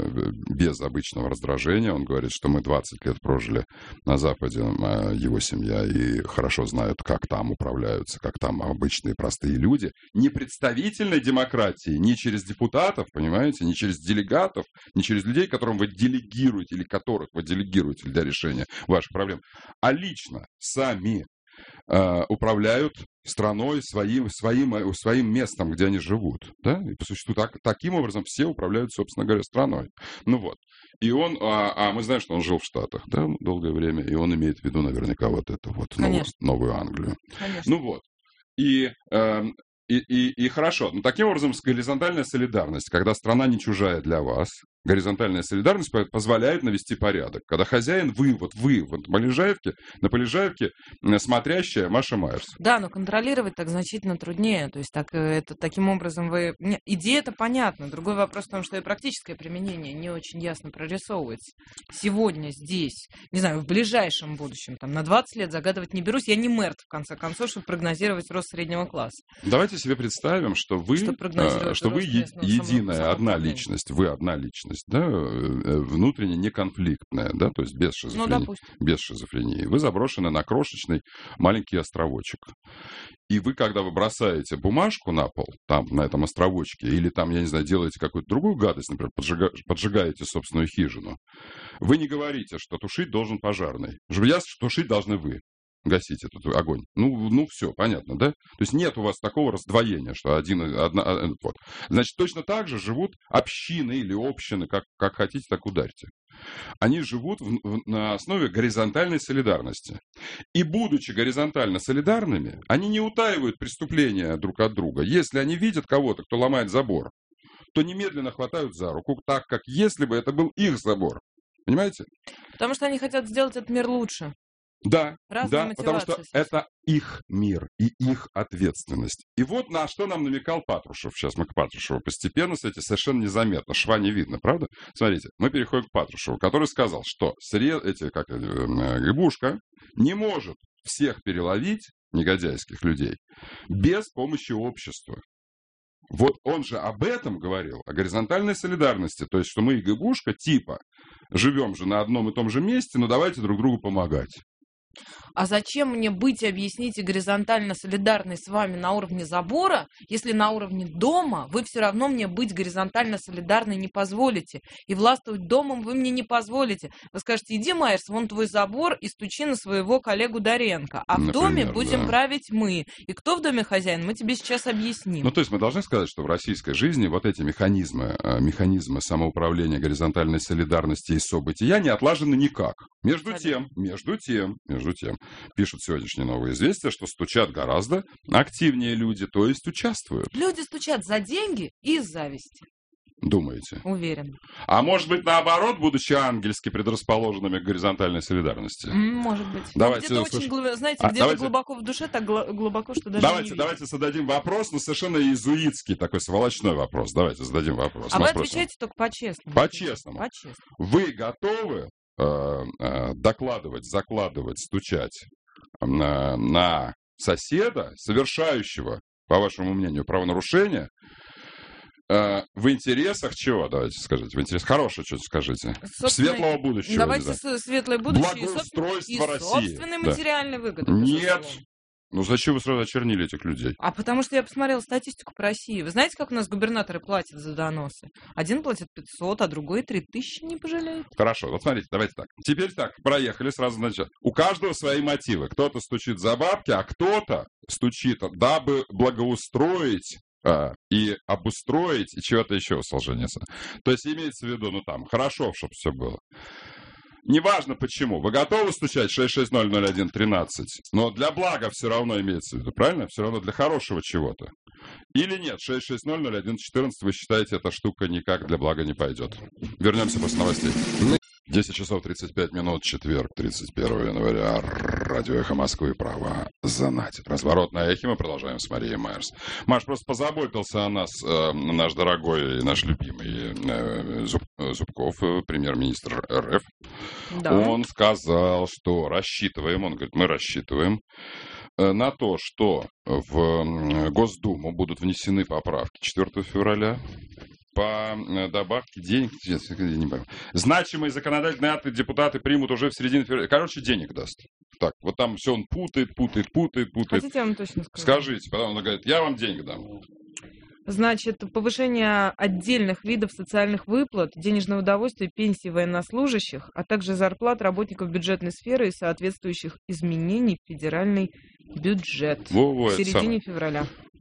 без обычного раздражения. Он говорит, что мы 20 лет прожили на Западе, его семья, и хорошо знают, как там управляются, как там обычные простые люди. Не представительной демократии, не через депутатов, понимаете, не через делегатов, не через людей, которым вы делегируете или которых вы делегируете для решения ваших проблем, а лично сами управляют страной, своим местом, где они живут. Да? И по существу таким образом все управляют, собственно говоря, страной. Ну вот. И он, мы знаем, что он жил в Штатах, да, долгое время, и он имеет в виду наверняка вот эту вот новую Англию. Конечно. Ну вот. И хорошо. Но таким образом, горизонтальная солидарность, когда страна не чужая для вас, Горизонтальная солидарность позволяет навести порядок. Когда хозяин вы на Полежаевке смотрящая Маша Майерс. Да, но контролировать так значительно труднее. То есть таким образом идея-то понятна. Другой вопрос в том, что и практическое применение не очень ясно прорисовывается. Сегодня, здесь, не знаю, в ближайшем будущем, на 20 лет загадывать не берусь. Я не мэр, в конце концов, чтобы прогнозировать рост среднего класса. Давайте себе представим, что вы единая, одна личность. Вы одна личность. Да, внутренне неконфликтная, да, то есть без шизофрении. Вы заброшены на крошечный маленький островочек. И вы, когда вы бросаете бумажку на пол, там, на этом островочке, или там, я не знаю, делаете какую-то другую гадость, например, поджигаете собственную хижину, вы не говорите, что тушить должен пожарный. Тушить должны вы. Гасить этот огонь. Ну, все, понятно, да? То есть нет у вас такого раздвоения, что вот. Значит, точно так же живут общины или общины, как хотите, так ударьте. Они живут на основе горизонтальной солидарности. И, будучи горизонтально солидарными, они не утаивают преступления друг от друга. Если они видят кого-то, кто ломает забор, то немедленно хватают за руку, так как если бы это был их забор. Понимаете? Потому что они хотят сделать этот мир лучше. Да, потому что это их мир и их ответственность. И вот на что нам намекал Патрушев. Сейчас мы к Патрушеву постепенно, кстати, совершенно незаметно. Шва не видно, правда? Смотрите, мы переходим к Патрушеву, который сказал, что Гыбушка не может всех переловить, негодяйских людей, без помощи общества. Вот он же об этом говорил, о горизонтальной солидарности. То есть, что мы и Гыбушка типа живем же на одном и том же месте, но давайте друг другу помогать. А зачем мне быть, объясните, горизонтально солидарной с вами на уровне забора, если на уровне дома вы все равно мне быть горизонтально солидарной не позволите? И властвовать домом вы мне не позволите. Вы скажете, иди, Майерс, вон твой забор и стучи на своего коллегу Доренко. А в доме будем править мы. И кто в доме хозяин, мы тебе сейчас объясним. Ну, то есть мы должны сказать, что в российской жизни вот эти механизмы самоуправления, горизонтальной солидарности и события не отлажены никак. Между тем, пишут сегодняшние новые известия, что стучат гораздо активнее люди, то есть участвуют. Люди стучат за деньги и из зависти. Думаете? Уверен. А может быть, наоборот, будучи ангельски предрасположенными к горизонтальной солидарности? Может быть. Давайте где-то очень, знаете, где-то глубоко в душе, так глубоко, что даже не видно. Давайте зададим вопрос, но совершенно иезуитский, такой сволочной вопрос. Давайте зададим вопрос. А вы отвечаете только по-честному. По-честному. Вы готовы закладывать, стучать на соседа, совершающего, по вашему мнению, правонарушение, в интересах чего, давайте скажите, в интересах хорошего, что-то скажите, светлого будущего. Давайте светлое будущее благоустройство России. Собственной материальной выгоды. Нет. Ну зачем вы сразу очернили этих людей? А потому что я посмотрела статистику по России. Вы знаете, как у нас губернаторы платят за доносы? Один платит 500, а другой 3000 не пожалеет. Хорошо, вот смотрите, давайте так. Теперь так, проехали сразу начать. У каждого свои мотивы. Кто-то стучит за бабки, а кто-то стучит, дабы благоустроить и обустроить, и чего-то еще у Солженицына. То есть имеется в виду, хорошо, чтобы все было. Неважно почему. Вы готовы стучать 6600113? Но для блага все равно имеется в виду, правильно? Все равно для хорошего чего-то. Или нет, 6600114 вы считаете, эта штука никак для блага не пойдет. Вернемся после новостей. 10 часов 35 минут, четверг, 31 января. Радио «Эхо Москвы», права знать. Разворот на эхе. Мы продолжаем с Марией Майерс. Маш, просто позаботился о нас наш дорогой и наш любимый Зубков, премьер-министр РФ. Да. Он сказал, что мы рассчитываем на то, что в Госдуму будут внесены поправки 4 февраля. По добавке денег, не помню. Значимые законодательные акты депутаты примут уже в середине февраля. Короче, денег даст. Так, вот там все он путает. Хотите, я вам точно скажу? Скажите, потом он говорит, я вам денег дам. Значит, повышение отдельных видов социальных выплат, денежного удовольствия, пенсий военнослужащих, а также зарплат работников бюджетной сферы и соответствующих изменений в федеральный бюджет в середине февраля.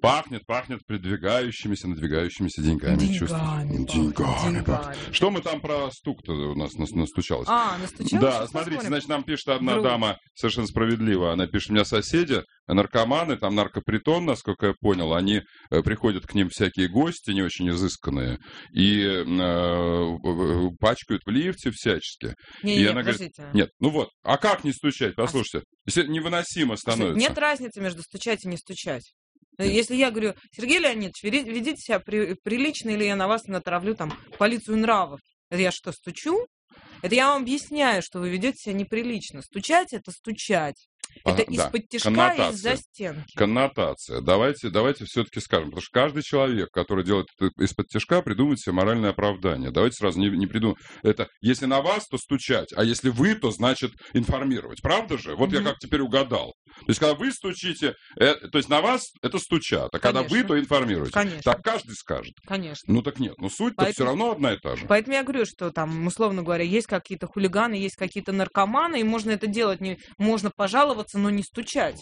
Пахнет надвигающимися деньгами. Деньгами. Что мы там про стук-то у нас настучалось? Настучалось? Да, смотрите, значит, нам пишет одна дама, совершенно справедливо, она пишет, у меня соседи, наркоманы, там наркопритон, насколько я понял, они приходят к ним всякие гости, не очень изысканные, и пачкают в лифте всячески. Нет, ну вот, а как не стучать, послушайте, невыносимо становится. Нет разницы между стучать и не стучать. Если я говорю, Сергей Леонидович, ведите себя прилично, или я на вас натравлю там полицию нравов, это я что, стучу? Это я вам объясняю, что вы ведете себя неприлично. Стучать — это стучать. Это из-под тишка, из-за стенки. Коннотация. Давайте все-таки скажем, потому что каждый человек, который делает это из-под тишка, придумывает себе моральное оправдание. Давайте сразу не придумаем. Это если на вас, то стучать, а если вы, то значит информировать. Правда же? Вот я как теперь угадал. То есть, когда вы стучите, то есть на вас это стучат, а когда вы, то информируете. Конечно. Так каждый скажет. Конечно. Ну так нет, суть-то все равно одна и та же. Поэтому я говорю, что там, условно говоря, есть какие-то хулиганы, есть какие-то наркоманы, и можно это делать, можно пожаловаться, но не стучать.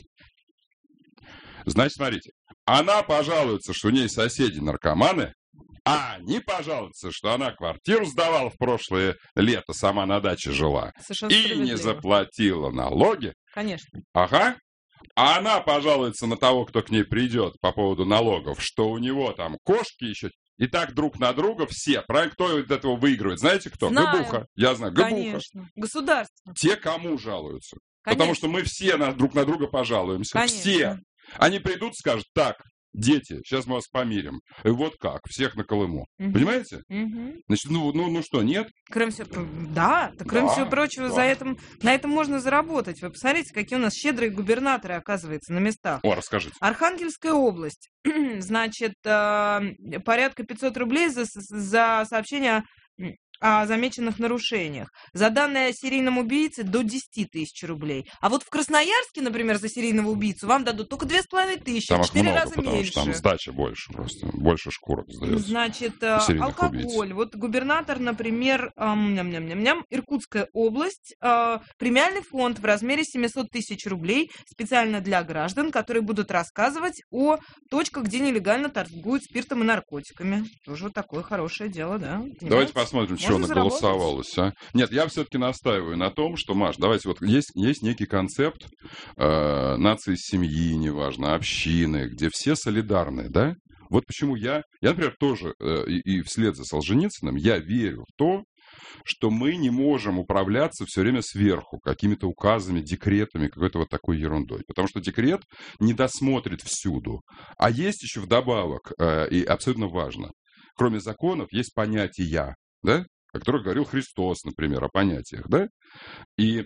Значит, смотрите, она пожалуется, что у ней соседи наркоманы, а они пожалуются, что она квартиру сдавала в прошлое лето, сама на даче жила. И не заплатила налоги. Конечно. Ага. А она пожалуется на того, кто к ней придет по поводу налогов, что у него там кошки еще. И так друг на друга все. Правильно, кто от этого выигрывает? Знаете кто? Габуха. Я знаю, Габуха. Конечно. Государство. Те, кому жалуются. Конечно. Потому что мы все друг на друга пожалуемся. Конечно. Все. Они придут и скажут, так, дети, сейчас мы вас помирим. И вот как, всех на Колыму. Понимаете? Значит, ну что, нет? Кроме всего прочего, на этом можно заработать. Вы посмотрите, какие у нас щедрые губернаторы, оказывается, на местах. О, расскажите. Архангельская область. Значит, порядка 500 рублей за сообщение о замеченных нарушениях. За данные о серийном убийце до 10 тысяч рублей. А вот в Красноярске, например, за серийного убийцу вам дадут только 2500, там 4 много, раза потому меньше. Что там сдача больше просто, больше шкурок сдается. Значит, алкоголь. Убийц. Вот губернатор, например, Иркутская область, премиальный фонд в размере 700 тысяч рублей специально для граждан, которые будут рассказывать о точках, где нелегально торгуют спиртом и наркотиками. Тоже вот такое хорошее дело, да? Понимаете? Давайте посмотрим, что наголосовалось. Нет, я все-таки настаиваю на том, что, Маш, давайте вот есть некий концепт нации семьи, неважно, общины, где все солидарны, да? Вот почему я например, тоже и вслед за Солженицыным, я верю в то, что мы не можем управляться все время сверху какими-то указами, декретами, какой-то вот такой ерундой. Потому что декрет не досмотрит всюду. А есть еще вдобавок, и абсолютно важно, кроме законов есть понятия, да? О которых говорил Христос, например, о понятиях, да? И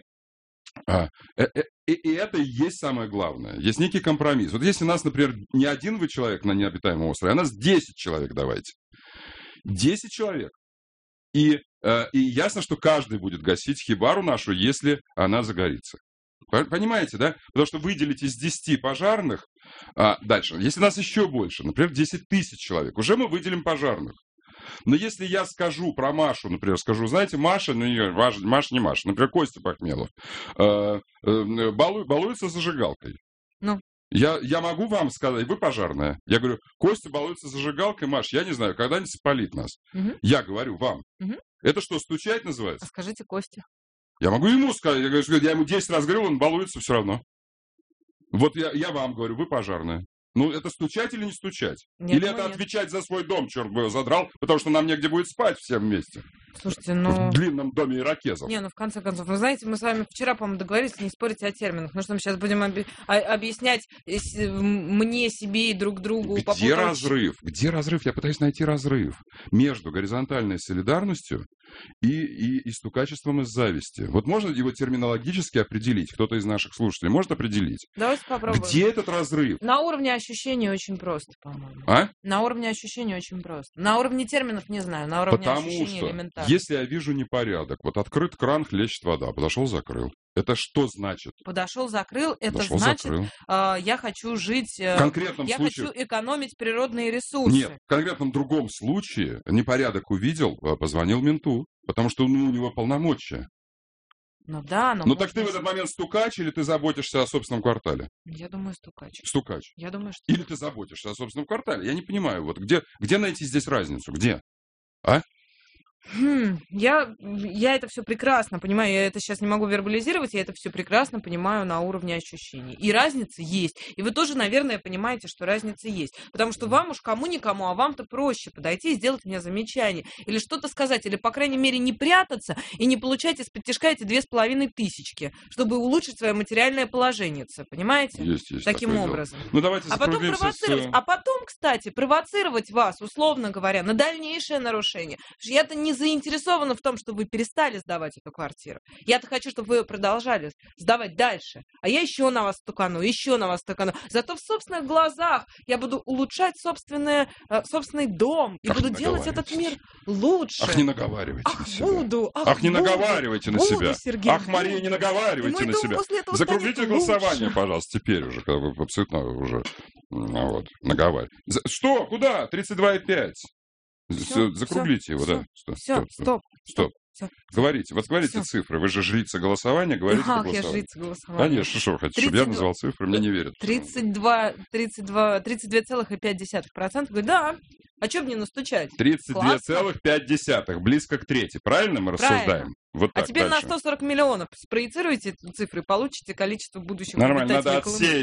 это и есть самое главное. Есть некий компромисс. Вот если нас, например, не один вы человек на необитаемом острове, а нас 10 человек давайте. 10 человек. И ясно, что каждый будет гасить хибару нашу, если она загорится. Понимаете, да? Потому что выделить из 10 пожарных, дальше, если нас еще больше, например, 10 тысяч человек, уже мы выделим пожарных. Но если я скажу про Машу, например, знаете, Маша, Маша не Маша, например, Костя Пахмелов, балуется зажигалкой. Ну. Я могу вам сказать, вы пожарная. Я говорю, Костя балуется зажигалкой, Маш, я не знаю, когда-нибудь спалит нас. Я говорю вам. Это что, стучать называется? А скажите Косте. Я могу ему сказать, я ему 10 раз говорил, он балуется все равно. Вот я вам говорю, вы пожарная. Ну, это стучать или не стучать? Нет, или это отвечать за свой дом, черт бы его задрал, потому что нам негде будет спать всем вместе? Слушайте, в длинном доме ирокезов. Не, в конце концов, вы знаете, мы с вами вчера, по-моему, договорились не спорить о терминах. Ну что, мы сейчас будем объяснять мне, себе и друг другу. Где разрыв? Где разрыв? Я пытаюсь найти разрыв между горизонтальной солидарностью и стукачеством из зависти. Вот можно его терминологически определить? Кто-то из наших слушателей может определить? Давайте попробуем. Где этот разрыв? На уровне ощущений очень просто, по-моему. На уровне ощущений очень просто. На уровне терминов не знаю, на уровне ощущений элементарно. Если я вижу непорядок, вот открыт кран, хлещет вода, подошел, закрыл. Это что значит? Подошел, закрыл, это значит, я хочу жить, я хочу экономить природные ресурсы. Нет, в конкретном другом случае непорядок увидел, позвонил менту, потому что у него полномочия. Ну да, но... Ну так ты в этот момент стукач или ты заботишься о собственном квартале? Я думаю, стукач. Стукач. Я думаю, что... Или ты заботишься о собственном квартале? Я не понимаю, вот где найти здесь разницу? Где? А? Я это все прекрасно понимаю, я это сейчас не могу вербализировать, я это все прекрасно понимаю на уровне ощущений. И разница есть. И вы тоже, наверное, понимаете, что разница есть. Потому что вам уж кому-никому, а вам-то проще подойти и сделать мне замечание. Или что-то сказать, или, по крайней мере, не прятаться и не получать из-под тишка эти 2500, чтобы улучшить свое материальное положение. Понимаете? Есть таким образом. Ну, давайте потом провоцировать. А потом, кстати, провоцировать вас, условно говоря, на дальнейшее нарушение. Потому что я-то не заинтересована в том, чтобы вы перестали сдавать эту квартиру. Я-то хочу, чтобы вы ее продолжали сдавать дальше. А я еще на вас стукану. Зато в собственных глазах я буду улучшать собственный дом. И буду делать этот мир лучше. Ах, не наговаривайте на себя. Не наговаривайте на себя. Сергей, ах, Мария, не наговаривайте на себя. Закруглите голосование, пожалуйста, теперь уже, когда вы абсолютно уже наговариваете. Что? Куда? 32,5. Закруглите его, да. Стоп. Говорите цифры. Вы же жрица голосования, говорите по голосованию. Я жрица голосования. Конечно, что вы хотите, чтобы я назвал цифры, мне не верят. 32,5%. Говорю, да. А что мне настучать? 32,5. Близко к трети. Правильно мы рассуждаем? Вот так, а теперь дальше. На 140 миллионов спроецируйте эти цифры, получите количество будущих... Нормально, надо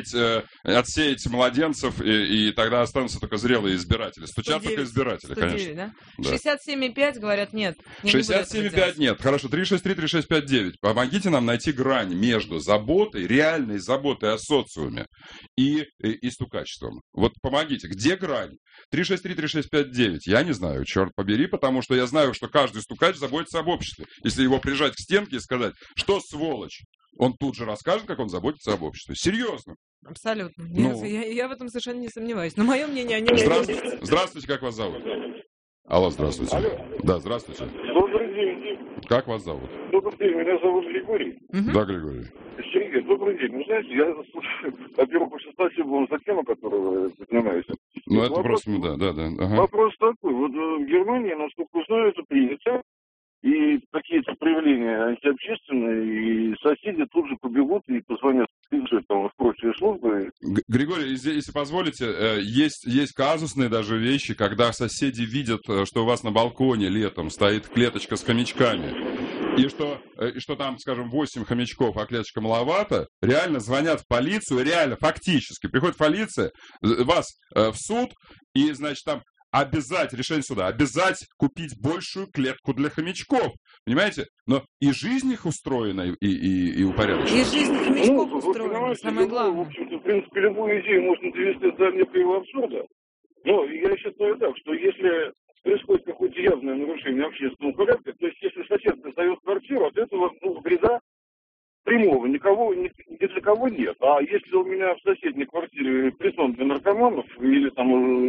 отсеять младенцев, и тогда останутся только зрелые избиратели. Стучат 109, только избиратели, 109, конечно. Да? 67,5 говорят нет. 67,5 нет. Хорошо, 363-3659. Помогите нам найти грань между заботой, реальной заботой о социуме и стукачеством. Вот помогите. Где грань? 363-3659. Я не знаю, черт побери, потому что я знаю, что каждый стукач заботится об обществе. Если его прижать к стенке и сказать, что сволочь, он тут же расскажет, как он заботится об обществе. Серьезно. Абсолютно. Я в этом совершенно не сомневаюсь. Но мое мнение о нем... Здравствуйте, как вас зовут? Алло, здравствуйте. Алло. Да, здравствуйте. Добрый день. Как вас зовут? Добрый день, меня зовут Григорий. Да, Григорий. Сергей, добрый день. Ну, знаете, я слушаю, во-первых, очень спасибо вам за тему, которую вы поднимаете. Ну, это вопрос, просто, да. Ага. Вопрос такой. Вот в Германии, насколько знаю, это принято. И какие-то проявления антиобщественные, и соседи тут же побегут и позвонят в прочие службы. Григорий, если позволите, есть казусные даже вещи, когда соседи видят, что у вас на балконе летом стоит клеточка с хомячками, и что там, скажем, 8 хомячков, а клеточка маловато, реально звонят в полицию, реально, фактически, приходит полиция, вас в суд, и, значит, там решение суда, обязать купить большую клетку для хомячков. Понимаете? Но и жизнь их устроена, и упорядочена. И жизнь хомячков устроена, самое главное. В общем-то, в принципе, любую идею можно довести до некоего абсурда. Но я считаю так, что если происходит какое-то явное нарушение общественного порядка, то есть если сосед сдает квартиру, от этого вреда прямого ни для кого нет. А если у меня в соседней квартире притон для наркоманов или там,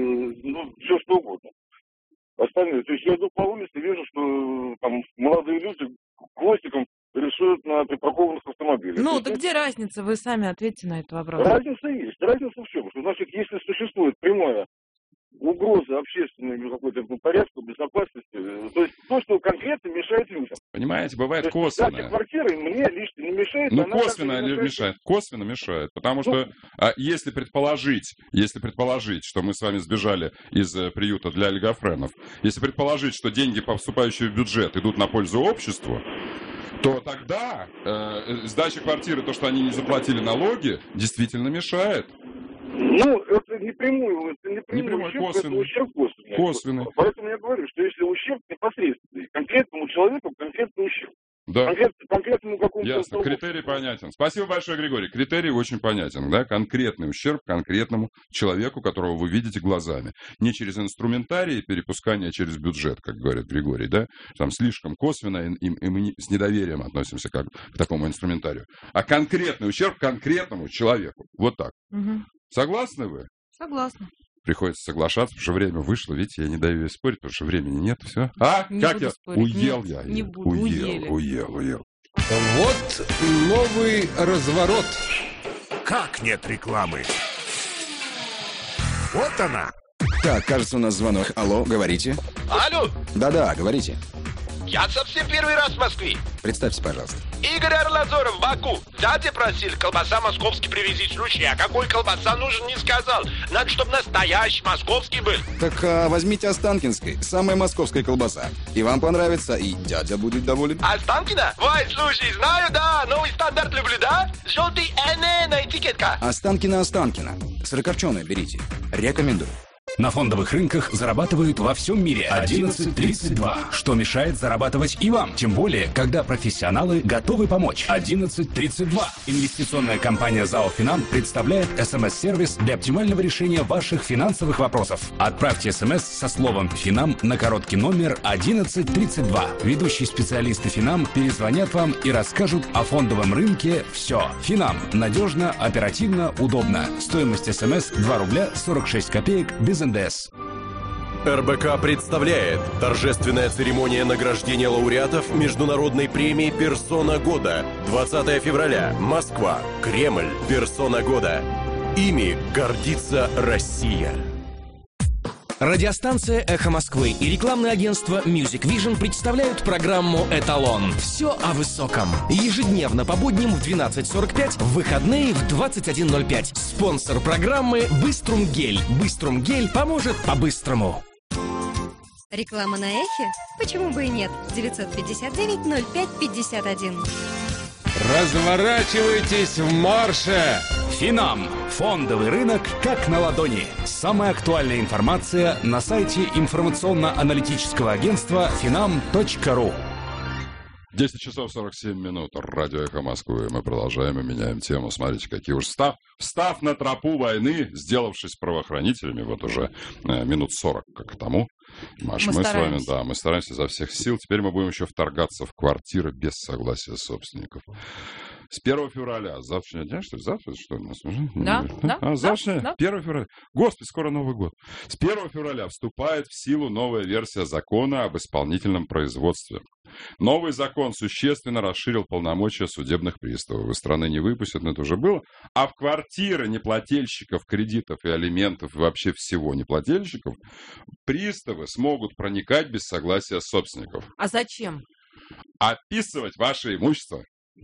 все что угодно, остальное. То есть я иду по улице и вижу, что там молодые люди хвостиком рисуют на припаркованных автомобилях. Ну, так где разница? Вы сами ответьте на этот вопрос. Разница есть. Разница в чем? Что, значит, если существует прямая угроза общественному какой-то порядку, безопасности, то есть то, что конкретно мешает людям. Понимаете, бывает косвенно. Квартиры мне лично не мешает. Ну, косвенно мешает. Косвенно мешает. Потому что если предположить, что мы с вами сбежали из приюта для олигофренов, если предположить, что деньги, поступающие в бюджет, идут на пользу обществу, то тогда сдача квартиры, то, что они не заплатили налоги, действительно мешает. Ну, это не прямой ущерб, косвенный. Это ущерб косвенный. Поэтому я говорю, что если ущерб непосредственный, конкретному человеку конкретный ущерб. Да. Конкретному какому-то... Ясно, критерий понятен. Спасибо большое, Григорий. Критерий очень понятен, да? Конкретный ущерб конкретному человеку, которого вы видите глазами. Не через инструментарий перепускания, а через бюджет, как говорит Григорий, да? Там слишком косвенно, и мы с недоверием относимся к такому инструментарию. А конкретный ущерб конкретному человеку. Вот так. Угу. Согласны вы? Согласна. Приходится соглашаться, потому что время вышло. Видите, я не даю ей спорить, потому что времени нет. Все. Не как я? Спорить. Уел нет, я. Не буду. Уел. Вот новый разворот. Как нет рекламы? Вот она. Так, кажется, у нас звонок. Алло, говорите. Алло. Да-да, говорите. Я совсем первый раз в Москве. Представьте, пожалуйста. Игорь Арлазоров в Баку. Дядя просил колбаса московский привезти с Ручья. А какой колбаса нужен, не сказал. Надо, чтобы настоящий московский был. Так возьмите Останкинской. Самая московская колбаса. И вам понравится, и дядя будет доволен. Останкино? Ой, слушай, знаю, да. Новый стандарт люблю, да? Желтый НН на этикетка. Останкино. Сырокопченое берите. Рекомендую. На фондовых рынках зарабатывают во всем мире 11.32. Что мешает зарабатывать и вам? Тем более, когда профессионалы готовы помочь. 11.32. Инвестиционная компания ЗАО «Финам» представляет СМС-сервис для оптимального решения ваших финансовых вопросов. Отправьте СМС со словом «Финам» на короткий номер 1132. Ведущие специалисты «Финам» перезвонят вам и расскажут о фондовом рынке все. «Финам» – надежно, оперативно, удобно. Стоимость СМС 2 рубля 46 копеек без НДС. РБК представляет торжественная церемония награждения лауреатов Международной премии «Персона года». 20 февраля. Москва. Кремль. «Персона года». Ими гордится Россия. Радиостанция «Эхо Москвы» и рекламное агентство Music Vision представляют программу «Эталон». Все о высоком. Ежедневно по будням в 12:45, в выходные в 21:05. Спонсор программы «Быструм-гель». «Быструм-гель» поможет по-быстрому. Реклама на Эхе? Почему бы и нет? 959-05-51. Разворачивайтесь в марше! Финам. Фондовый рынок как на ладони. Самая актуальная информация на сайте информационно-аналитического агентства finam.ru. 10 часов 47 минут. Радио «Эхо Москвы». Мы продолжаем и меняем тему. Смотрите, какие уж встав на тропу войны, сделавшись правоохранителями, вот уже минут 40 как тому. Маш, мы с вами, да, мы стараемся изо всех сил. Теперь мы будем еще вторгаться в квартиры без согласия собственников. С 1 февраля, завтрашнего дня, что ли? Завтра, что ли, у нас уже? Да. Завтра? Да. 1 февраля. Господи, скоро Новый год. С 1 февраля вступает в силу новая версия закона об исполнительном производстве. Новый закон существенно расширил полномочия судебных приставов. Из страны не выпустят, но это уже было. А в квартиры неплательщиков кредитов и алиментов, и вообще всего неплательщиков, приставы смогут проникать без согласия собственников. А зачем? Описывать ваше имущество.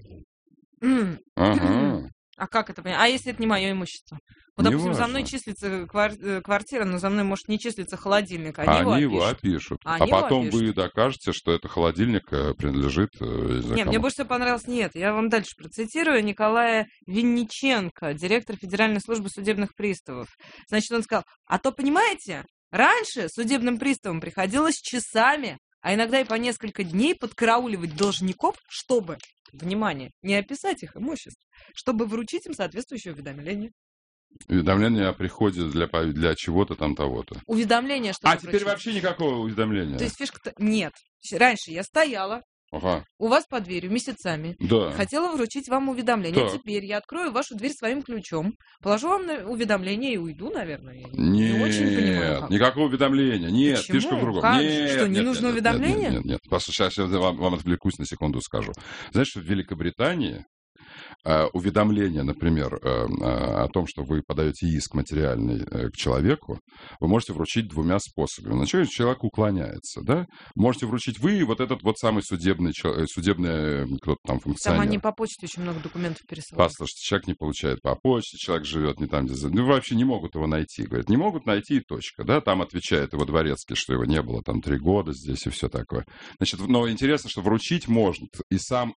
Ага. А как это понять? А если это не мое имущество? Вот, допустим, за мной важно. числится квартира, но за мной может не числиться холодильник. Они его опишут. А потом вы докажете, что это холодильник принадлежит... Нет, мне больше всего понравилось не это. Я вам дальше процитирую Николая Винниченко, директор Федеральной службы судебных приставов. Значит, он сказал, а то, понимаете, раньше судебным приставам приходилось часами, а иногда и по несколько дней подкарауливать должников, чтобы, внимание, не описать их имущество, чтобы вручить им соответствующее уведомление. Уведомление о приходе для чего-то там того-то. Уведомление, что... А теперь вообще никакого уведомления. То есть фишка-то... Нет. Раньше я стояла у вас под дверью месяцами. Да. Хотела вручить вам уведомление. Так. Теперь я открою вашу дверь своим ключом, положу вам уведомление и уйду, наверное. Я Нет, не очень понимаю, как. никакого уведомления. Нет, Почему? фишка в другом. Как? Нет, Что, не нужно уведомление? Нет. Просто сейчас я вам отвлекусь на секунду, скажу. Знаешь, что в Великобритании уведомление, например, о том, что вы подаете иск материальный к человеку, вы можете вручить двумя способами. Вначале человек уклоняется, да? Можете вручить вы и вот этот вот самый судебный кто-то там функционер. Там они по почте очень много документов пересылают. Послушайте, человек не получает по почте, человек живет не там, где... Ну, вообще не могут его найти. Говорят, не могут найти и точка, да? Там отвечает его дворецкий, что его не было там 3 года здесь и все такое. Значит, но интересно, что вручить может и сам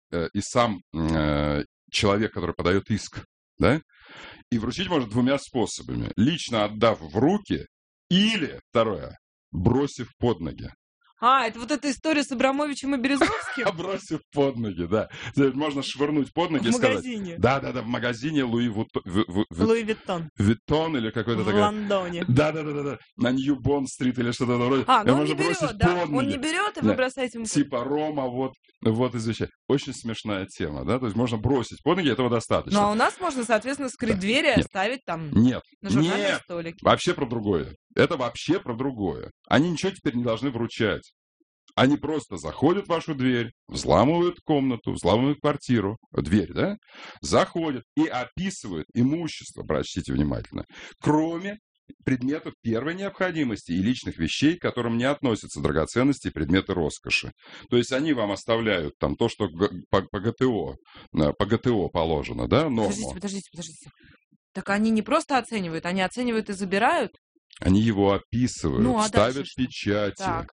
человек, который подает иск, да? И вручить может двумя способами. Лично отдав в руки или, второе, бросив под ноги. Это вот эта история с Абрамовичем и Березовским? Бросив под ноги, да. Можно швырнуть под ноги и сказать... В магазине. Да, в магазине Луи Виттон. Виттон или какой-то такой... В Лондоне. Да. На Нью-Бонд-стрит или что-то вроде. Он не берет, да? Он не берет, и вы бросаете ему... Типа Рома, вот из вещей. Очень смешная тема, да? То есть можно бросить под ноги, этого достаточно. Ну, а у нас можно, соответственно, скрыть двери и оставить там на журнальном столике. Вообще про другое. Это вообще про другое. Они ничего теперь не должны вручать. Они просто заходят в вашу дверь, взламывают комнату, взламывают квартиру, дверь, да? Заходят и описывают имущество, прочтите внимательно, кроме предметов первой необходимости и личных вещей, к которым не относятся драгоценности и предметы роскоши. То есть они вам оставляют там то, что по ГТО положено, да, норму. Подождите. Так они не просто оценивают, они оценивают и забирают? Они его описывают, ставят дальше печати. Так.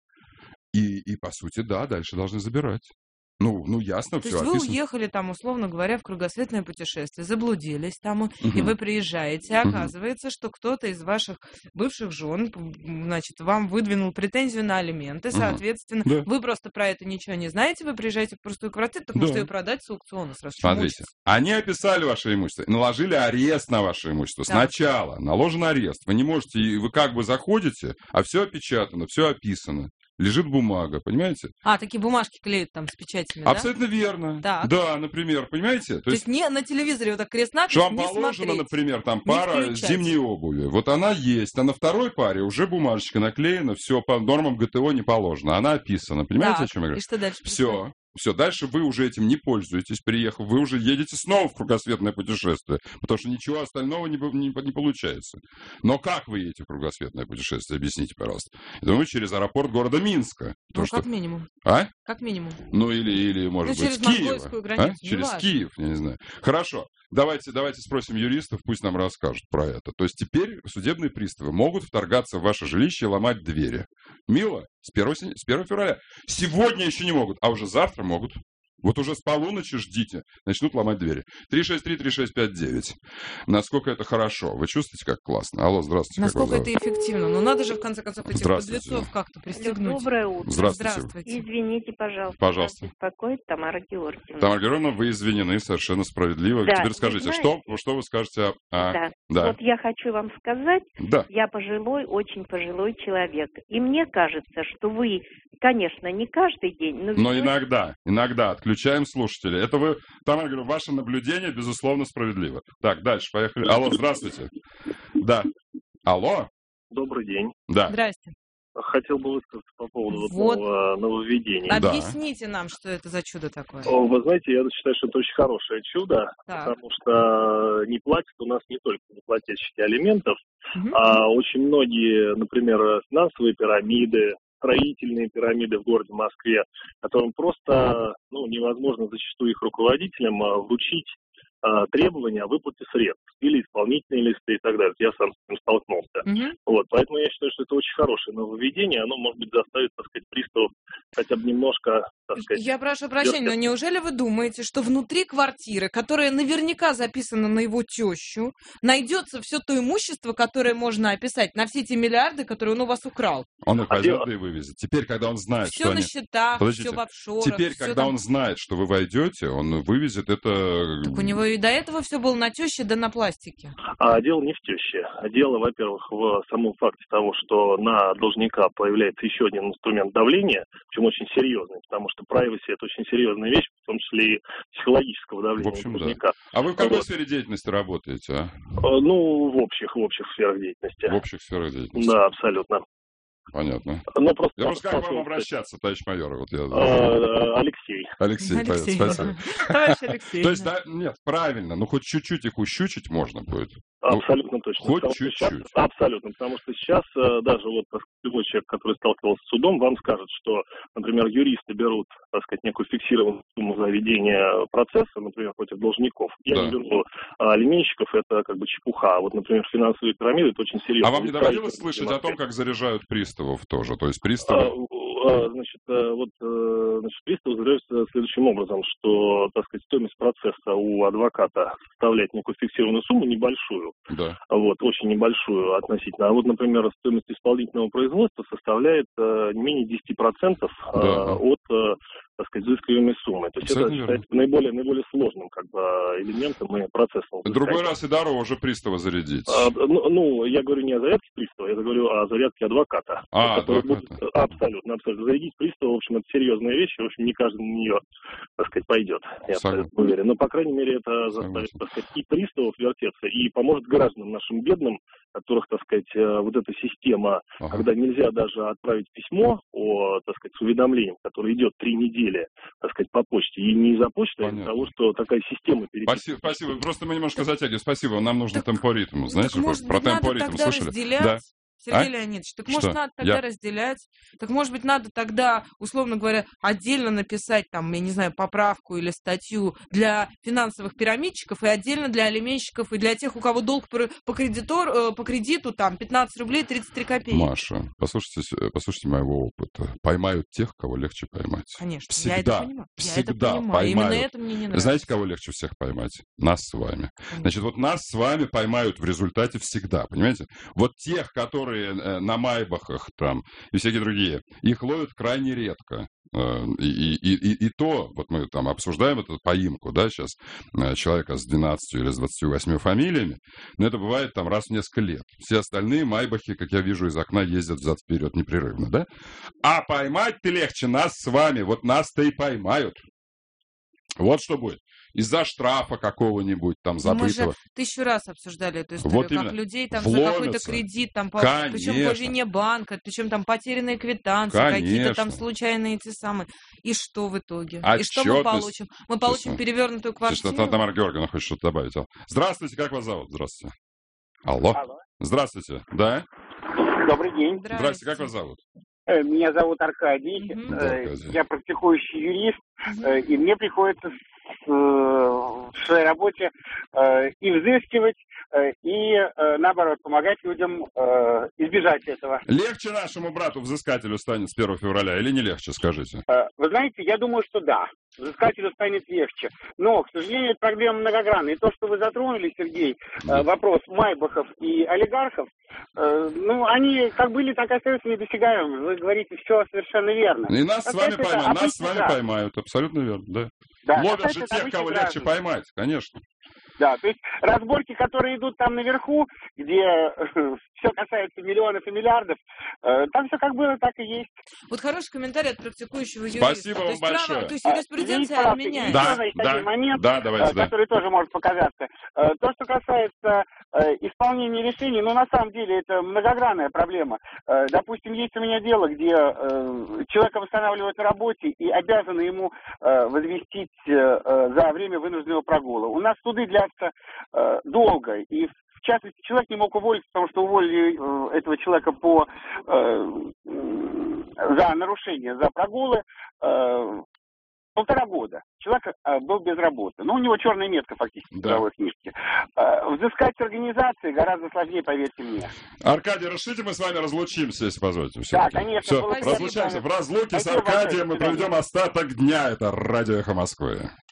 И, по сути, да, дальше должны забирать. Ну, ясно, То все есть описано. вы уехали там, условно говоря, в кругосветное путешествие, заблудились там, и вы приезжаете, и оказывается, что кто-то из ваших бывших жен, значит, вам выдвинул претензию на алименты, соответственно, вы просто про это ничего не знаете, вы приезжаете в пустую квартиру, так можете ее продать с аукциона сразу. Смотрите, они описали ваше имущество, наложили арест на ваше имущество. Так. Сначала наложен арест. Вы не можете, вы как бы заходите, а все опечатано, все описано. Лежит бумага, понимаете? Такие бумажки клеют там с печатями, Абсолютно верно. Так. Да, например, понимаете? То есть не на телевизоре вот так крест-накрест что вам не положено, смотреть, например, там пара зимней обуви. Вот она есть, а на второй паре уже бумажечка наклеена, все по нормам ГТО не положено. Она описана. Понимаете, о чем я говорю? И что дальше? Все, дальше вы уже этим не пользуетесь, приехав, вы уже едете снова в кругосветное путешествие, потому что ничего остального не получается. Но как вы едете в кругосветное путешествие, объясните, пожалуйста. Я думаю, через аэропорт города Минска. Как минимум. Как минимум. Или может быть, через монгольскую границу. Через Киев, я не знаю. Хорошо. Давайте спросим юристов, пусть нам расскажут про это. То есть теперь судебные приставы могут вторгаться в ваше жилище и ломать двери. Мило? С 1 февраля. Сегодня еще не могут, а уже завтра могут. Вот уже с полуночи ждите, начнут ломать двери. 363-3659. Насколько это хорошо? Вы чувствуете, как классно? Алло, здравствуйте. Насколько это эффективно? Ну, надо же, в конце концов, этих подлецов как-то пристегнуть. Доброе утро. Здравствуйте. Извините, пожалуйста. Пожалуйста. Вас беспокоит Тамара Георгиевна. Тамара Георгиевна, вы извинены, совершенно справедливо. Да, теперь скажите, что вы скажете о... Да. Вот я хочу вам сказать, да. Я очень пожилой человек. И мне кажется, что вы, конечно, не каждый день, но иногда отключаем слушателей. Это вы, Тамара Георгиевна, ваше наблюдение, безусловно, справедливо. Так, дальше, поехали. Алло, здравствуйте. Да. Алло. Добрый день. Да. Здрасте. Хотел бы высказаться по поводу нововведения. Объясните нам, что это за чудо такое. Вы знаете, я считаю, что это очень хорошее чудо, потому что не платят у нас не только неплательщики алиментов, а очень многие, например, финансовые пирамиды, строительные пирамиды в городе Москве, которым просто невозможно зачастую их руководителям вручить требования о выплате средств или исполнительные листы и так далее. Я сам с этим столкнулся. Вот, поэтому я считаю, что это очень хорошее нововведение. Оно, может быть, заставит, так сказать, приставов хотя бы немножко, так сказать... Я прошу прощения, но неужели вы думаете, что внутри квартиры, которая наверняка записана на его тещу, найдется все то имущество, которое можно описать на все те миллиарды, которые он у вас украл? Он их возьмет и вывезет. Теперь, когда он знает, что они... Все на счетах, все в офшорах. Теперь, когда он знает, что вы войдете, он вывезет это... Так у него и до этого все было на теще, да на пластике. Дело не в теще. Дело, во-первых, в самом факте того, что на должника появляется еще один инструмент давления, причем очень серьезный, потому что privacy — это очень серьезная вещь, в том числе и психологического давления должника. Да. А вы в какой сфере деятельности работаете? В общих сферах деятельности. В общих сферах деятельности? Да, абсолютно. Понятно. Просто я просто как к вам обращаться, товарищ майор? Алексей. Спасибо. Товарищ Алексей. То есть, нет, правильно, хоть чуть-чуть их ущучить можно будет. Абсолютно точно. Хоть чуть-чуть. Абсолютно, потому что сейчас даже любой человек, который сталкивался с судом, вам скажет, что, например, юристы берут, так сказать, некую фиксированную сумму за ведение процесса, например, против должников. Я не беру алименщиков, это как бы чепуха. А вот, например, финансовые пирамиды — это очень серьезно. А вам не доводилось слышать о том, как заряжают приставов тоже? То есть приставы... Приставы заряжаются следующим образом, что, так сказать, стоимость процесса у адвоката составляет некую фиксированную сумму, небольшую. Да. Очень небольшую относительно. А вот, например, стоимость исполнительного производства составляет не менее 10% от, так сказать, взыскиваемой суммы. То есть это считается наиболее сложным элементом и процессом. Другой раз и дороже пристава зарядить. Я говорю не о зарядке пристава, я говорю о зарядке адвоката. Абсолютно. Зарядить пристава, в общем, это серьезная вещь, в общем, не каждый на нее, так сказать, пойдет. Я абсолютно уверен. Но, по крайней мере, это заставит, так сказать, и приставов вертеться, и поможет гражданам нашим бедным, которых, так сказать, вот эта система, когда нельзя даже отправить письмо с уведомлением, которое идет 3 недели, деле, так сказать, по почте. И не из-за почты, а из-за того, что такая система переписки. Спасибо. Просто мы немножко затягиваем. Спасибо. Нам нужно темпоритм. Знаете, про темпоритм слышали? Разделять? Да. Сергей Леонидович, так может надо тогда разделять? Так может быть надо тогда, условно говоря, отдельно написать там, я не знаю, поправку или статью для финансовых пирамидчиков и отдельно для алименщиков и для тех, у кого долг по кредиту там 15 рублей 33 копейки. Маша, послушайте моего опыта. Поймают тех, кого легче поймать. Конечно, всегда, я это понимаю. Всегда поймают. Именно это мне не нравится. Знаете, кого легче всех поймать? Нас с вами. Конечно. Значит, вот нас с вами поймают в результате всегда, понимаете? Вот тех, которые на Майбахах там и всякие другие, их ловят крайне редко. И то, вот мы там обсуждаем эту поимку, да, сейчас человека с 12 или с 28 фамилиями, но это бывает там раз в несколько лет. Все остальные Майбахи, как я вижу из окна, ездят взад-вперед непрерывно, да? А поймать-то легче нас с вами, вот нас-то и поймают. Вот что будет. Из-за штрафа какого-нибудь там забытого. Мы же 1000 раз обсуждали эту историю, вот как людей там за какой-то кредит, там, причем по вине банка, причем там потерянные квитанции, какие-то там случайные эти самые. И что в итоге? И что мы получим? Мы получим перевернутую квартиру. Тамара Георгиевна хочет что-то добавить. Здравствуйте, как вас зовут? Здравствуйте. Алло. Здравствуйте, да? Добрый день. Здравствуйте, как вас зовут? Меня зовут Аркадий. Я практикующий юрист, и мне приходится в своей работе и взыскивать, и, наоборот, помогать людям избежать этого. Легче нашему брату-взыскателю станет с 1 февраля или не легче, скажите? Вы знаете, я думаю, что да. Взыскателю станет легче. Но, к сожалению, эта проблема многогранная. И то, что вы затронули, Сергей, вопрос майбахов и олигархов, они как были, так и остаются недосягаемыми. Вы говорите, все совершенно верно. И нас с вами поймают, абсолютно верно, да. Ловят же тех, кого легче поймать, конечно. Да, то есть разборки, которые идут там наверху, где все касается миллионов и миллиардов, там все как было, так и есть. Вот хороший комментарий от практикующего юриста. Спасибо вам большое. То есть юриспруденция меняется. Один момент, давайте, который тоже может показаться. То, что касается исполнения решений, на самом деле это многогранная проблема. Допустим, есть у меня дело, где человека восстанавливают на работе и обязаны ему возвестить за время вынужденного прогула. У нас суды длятся долго, и в частности человек не мог уволиться, потому что уволили этого человека за нарушение, за прогулы 1,5 года. Человек был без работы. У него черная метка фактически в трудовой книжке. Взыскать с организации гораздо сложнее, поверьте мне. Аркадий, разрешите мы с вами разлучимся, если позволите? Да, конечно. Все, разлучаемся. В разлуке с Аркадием мы проведем остаток дня. Это Радио Эхо Москвы.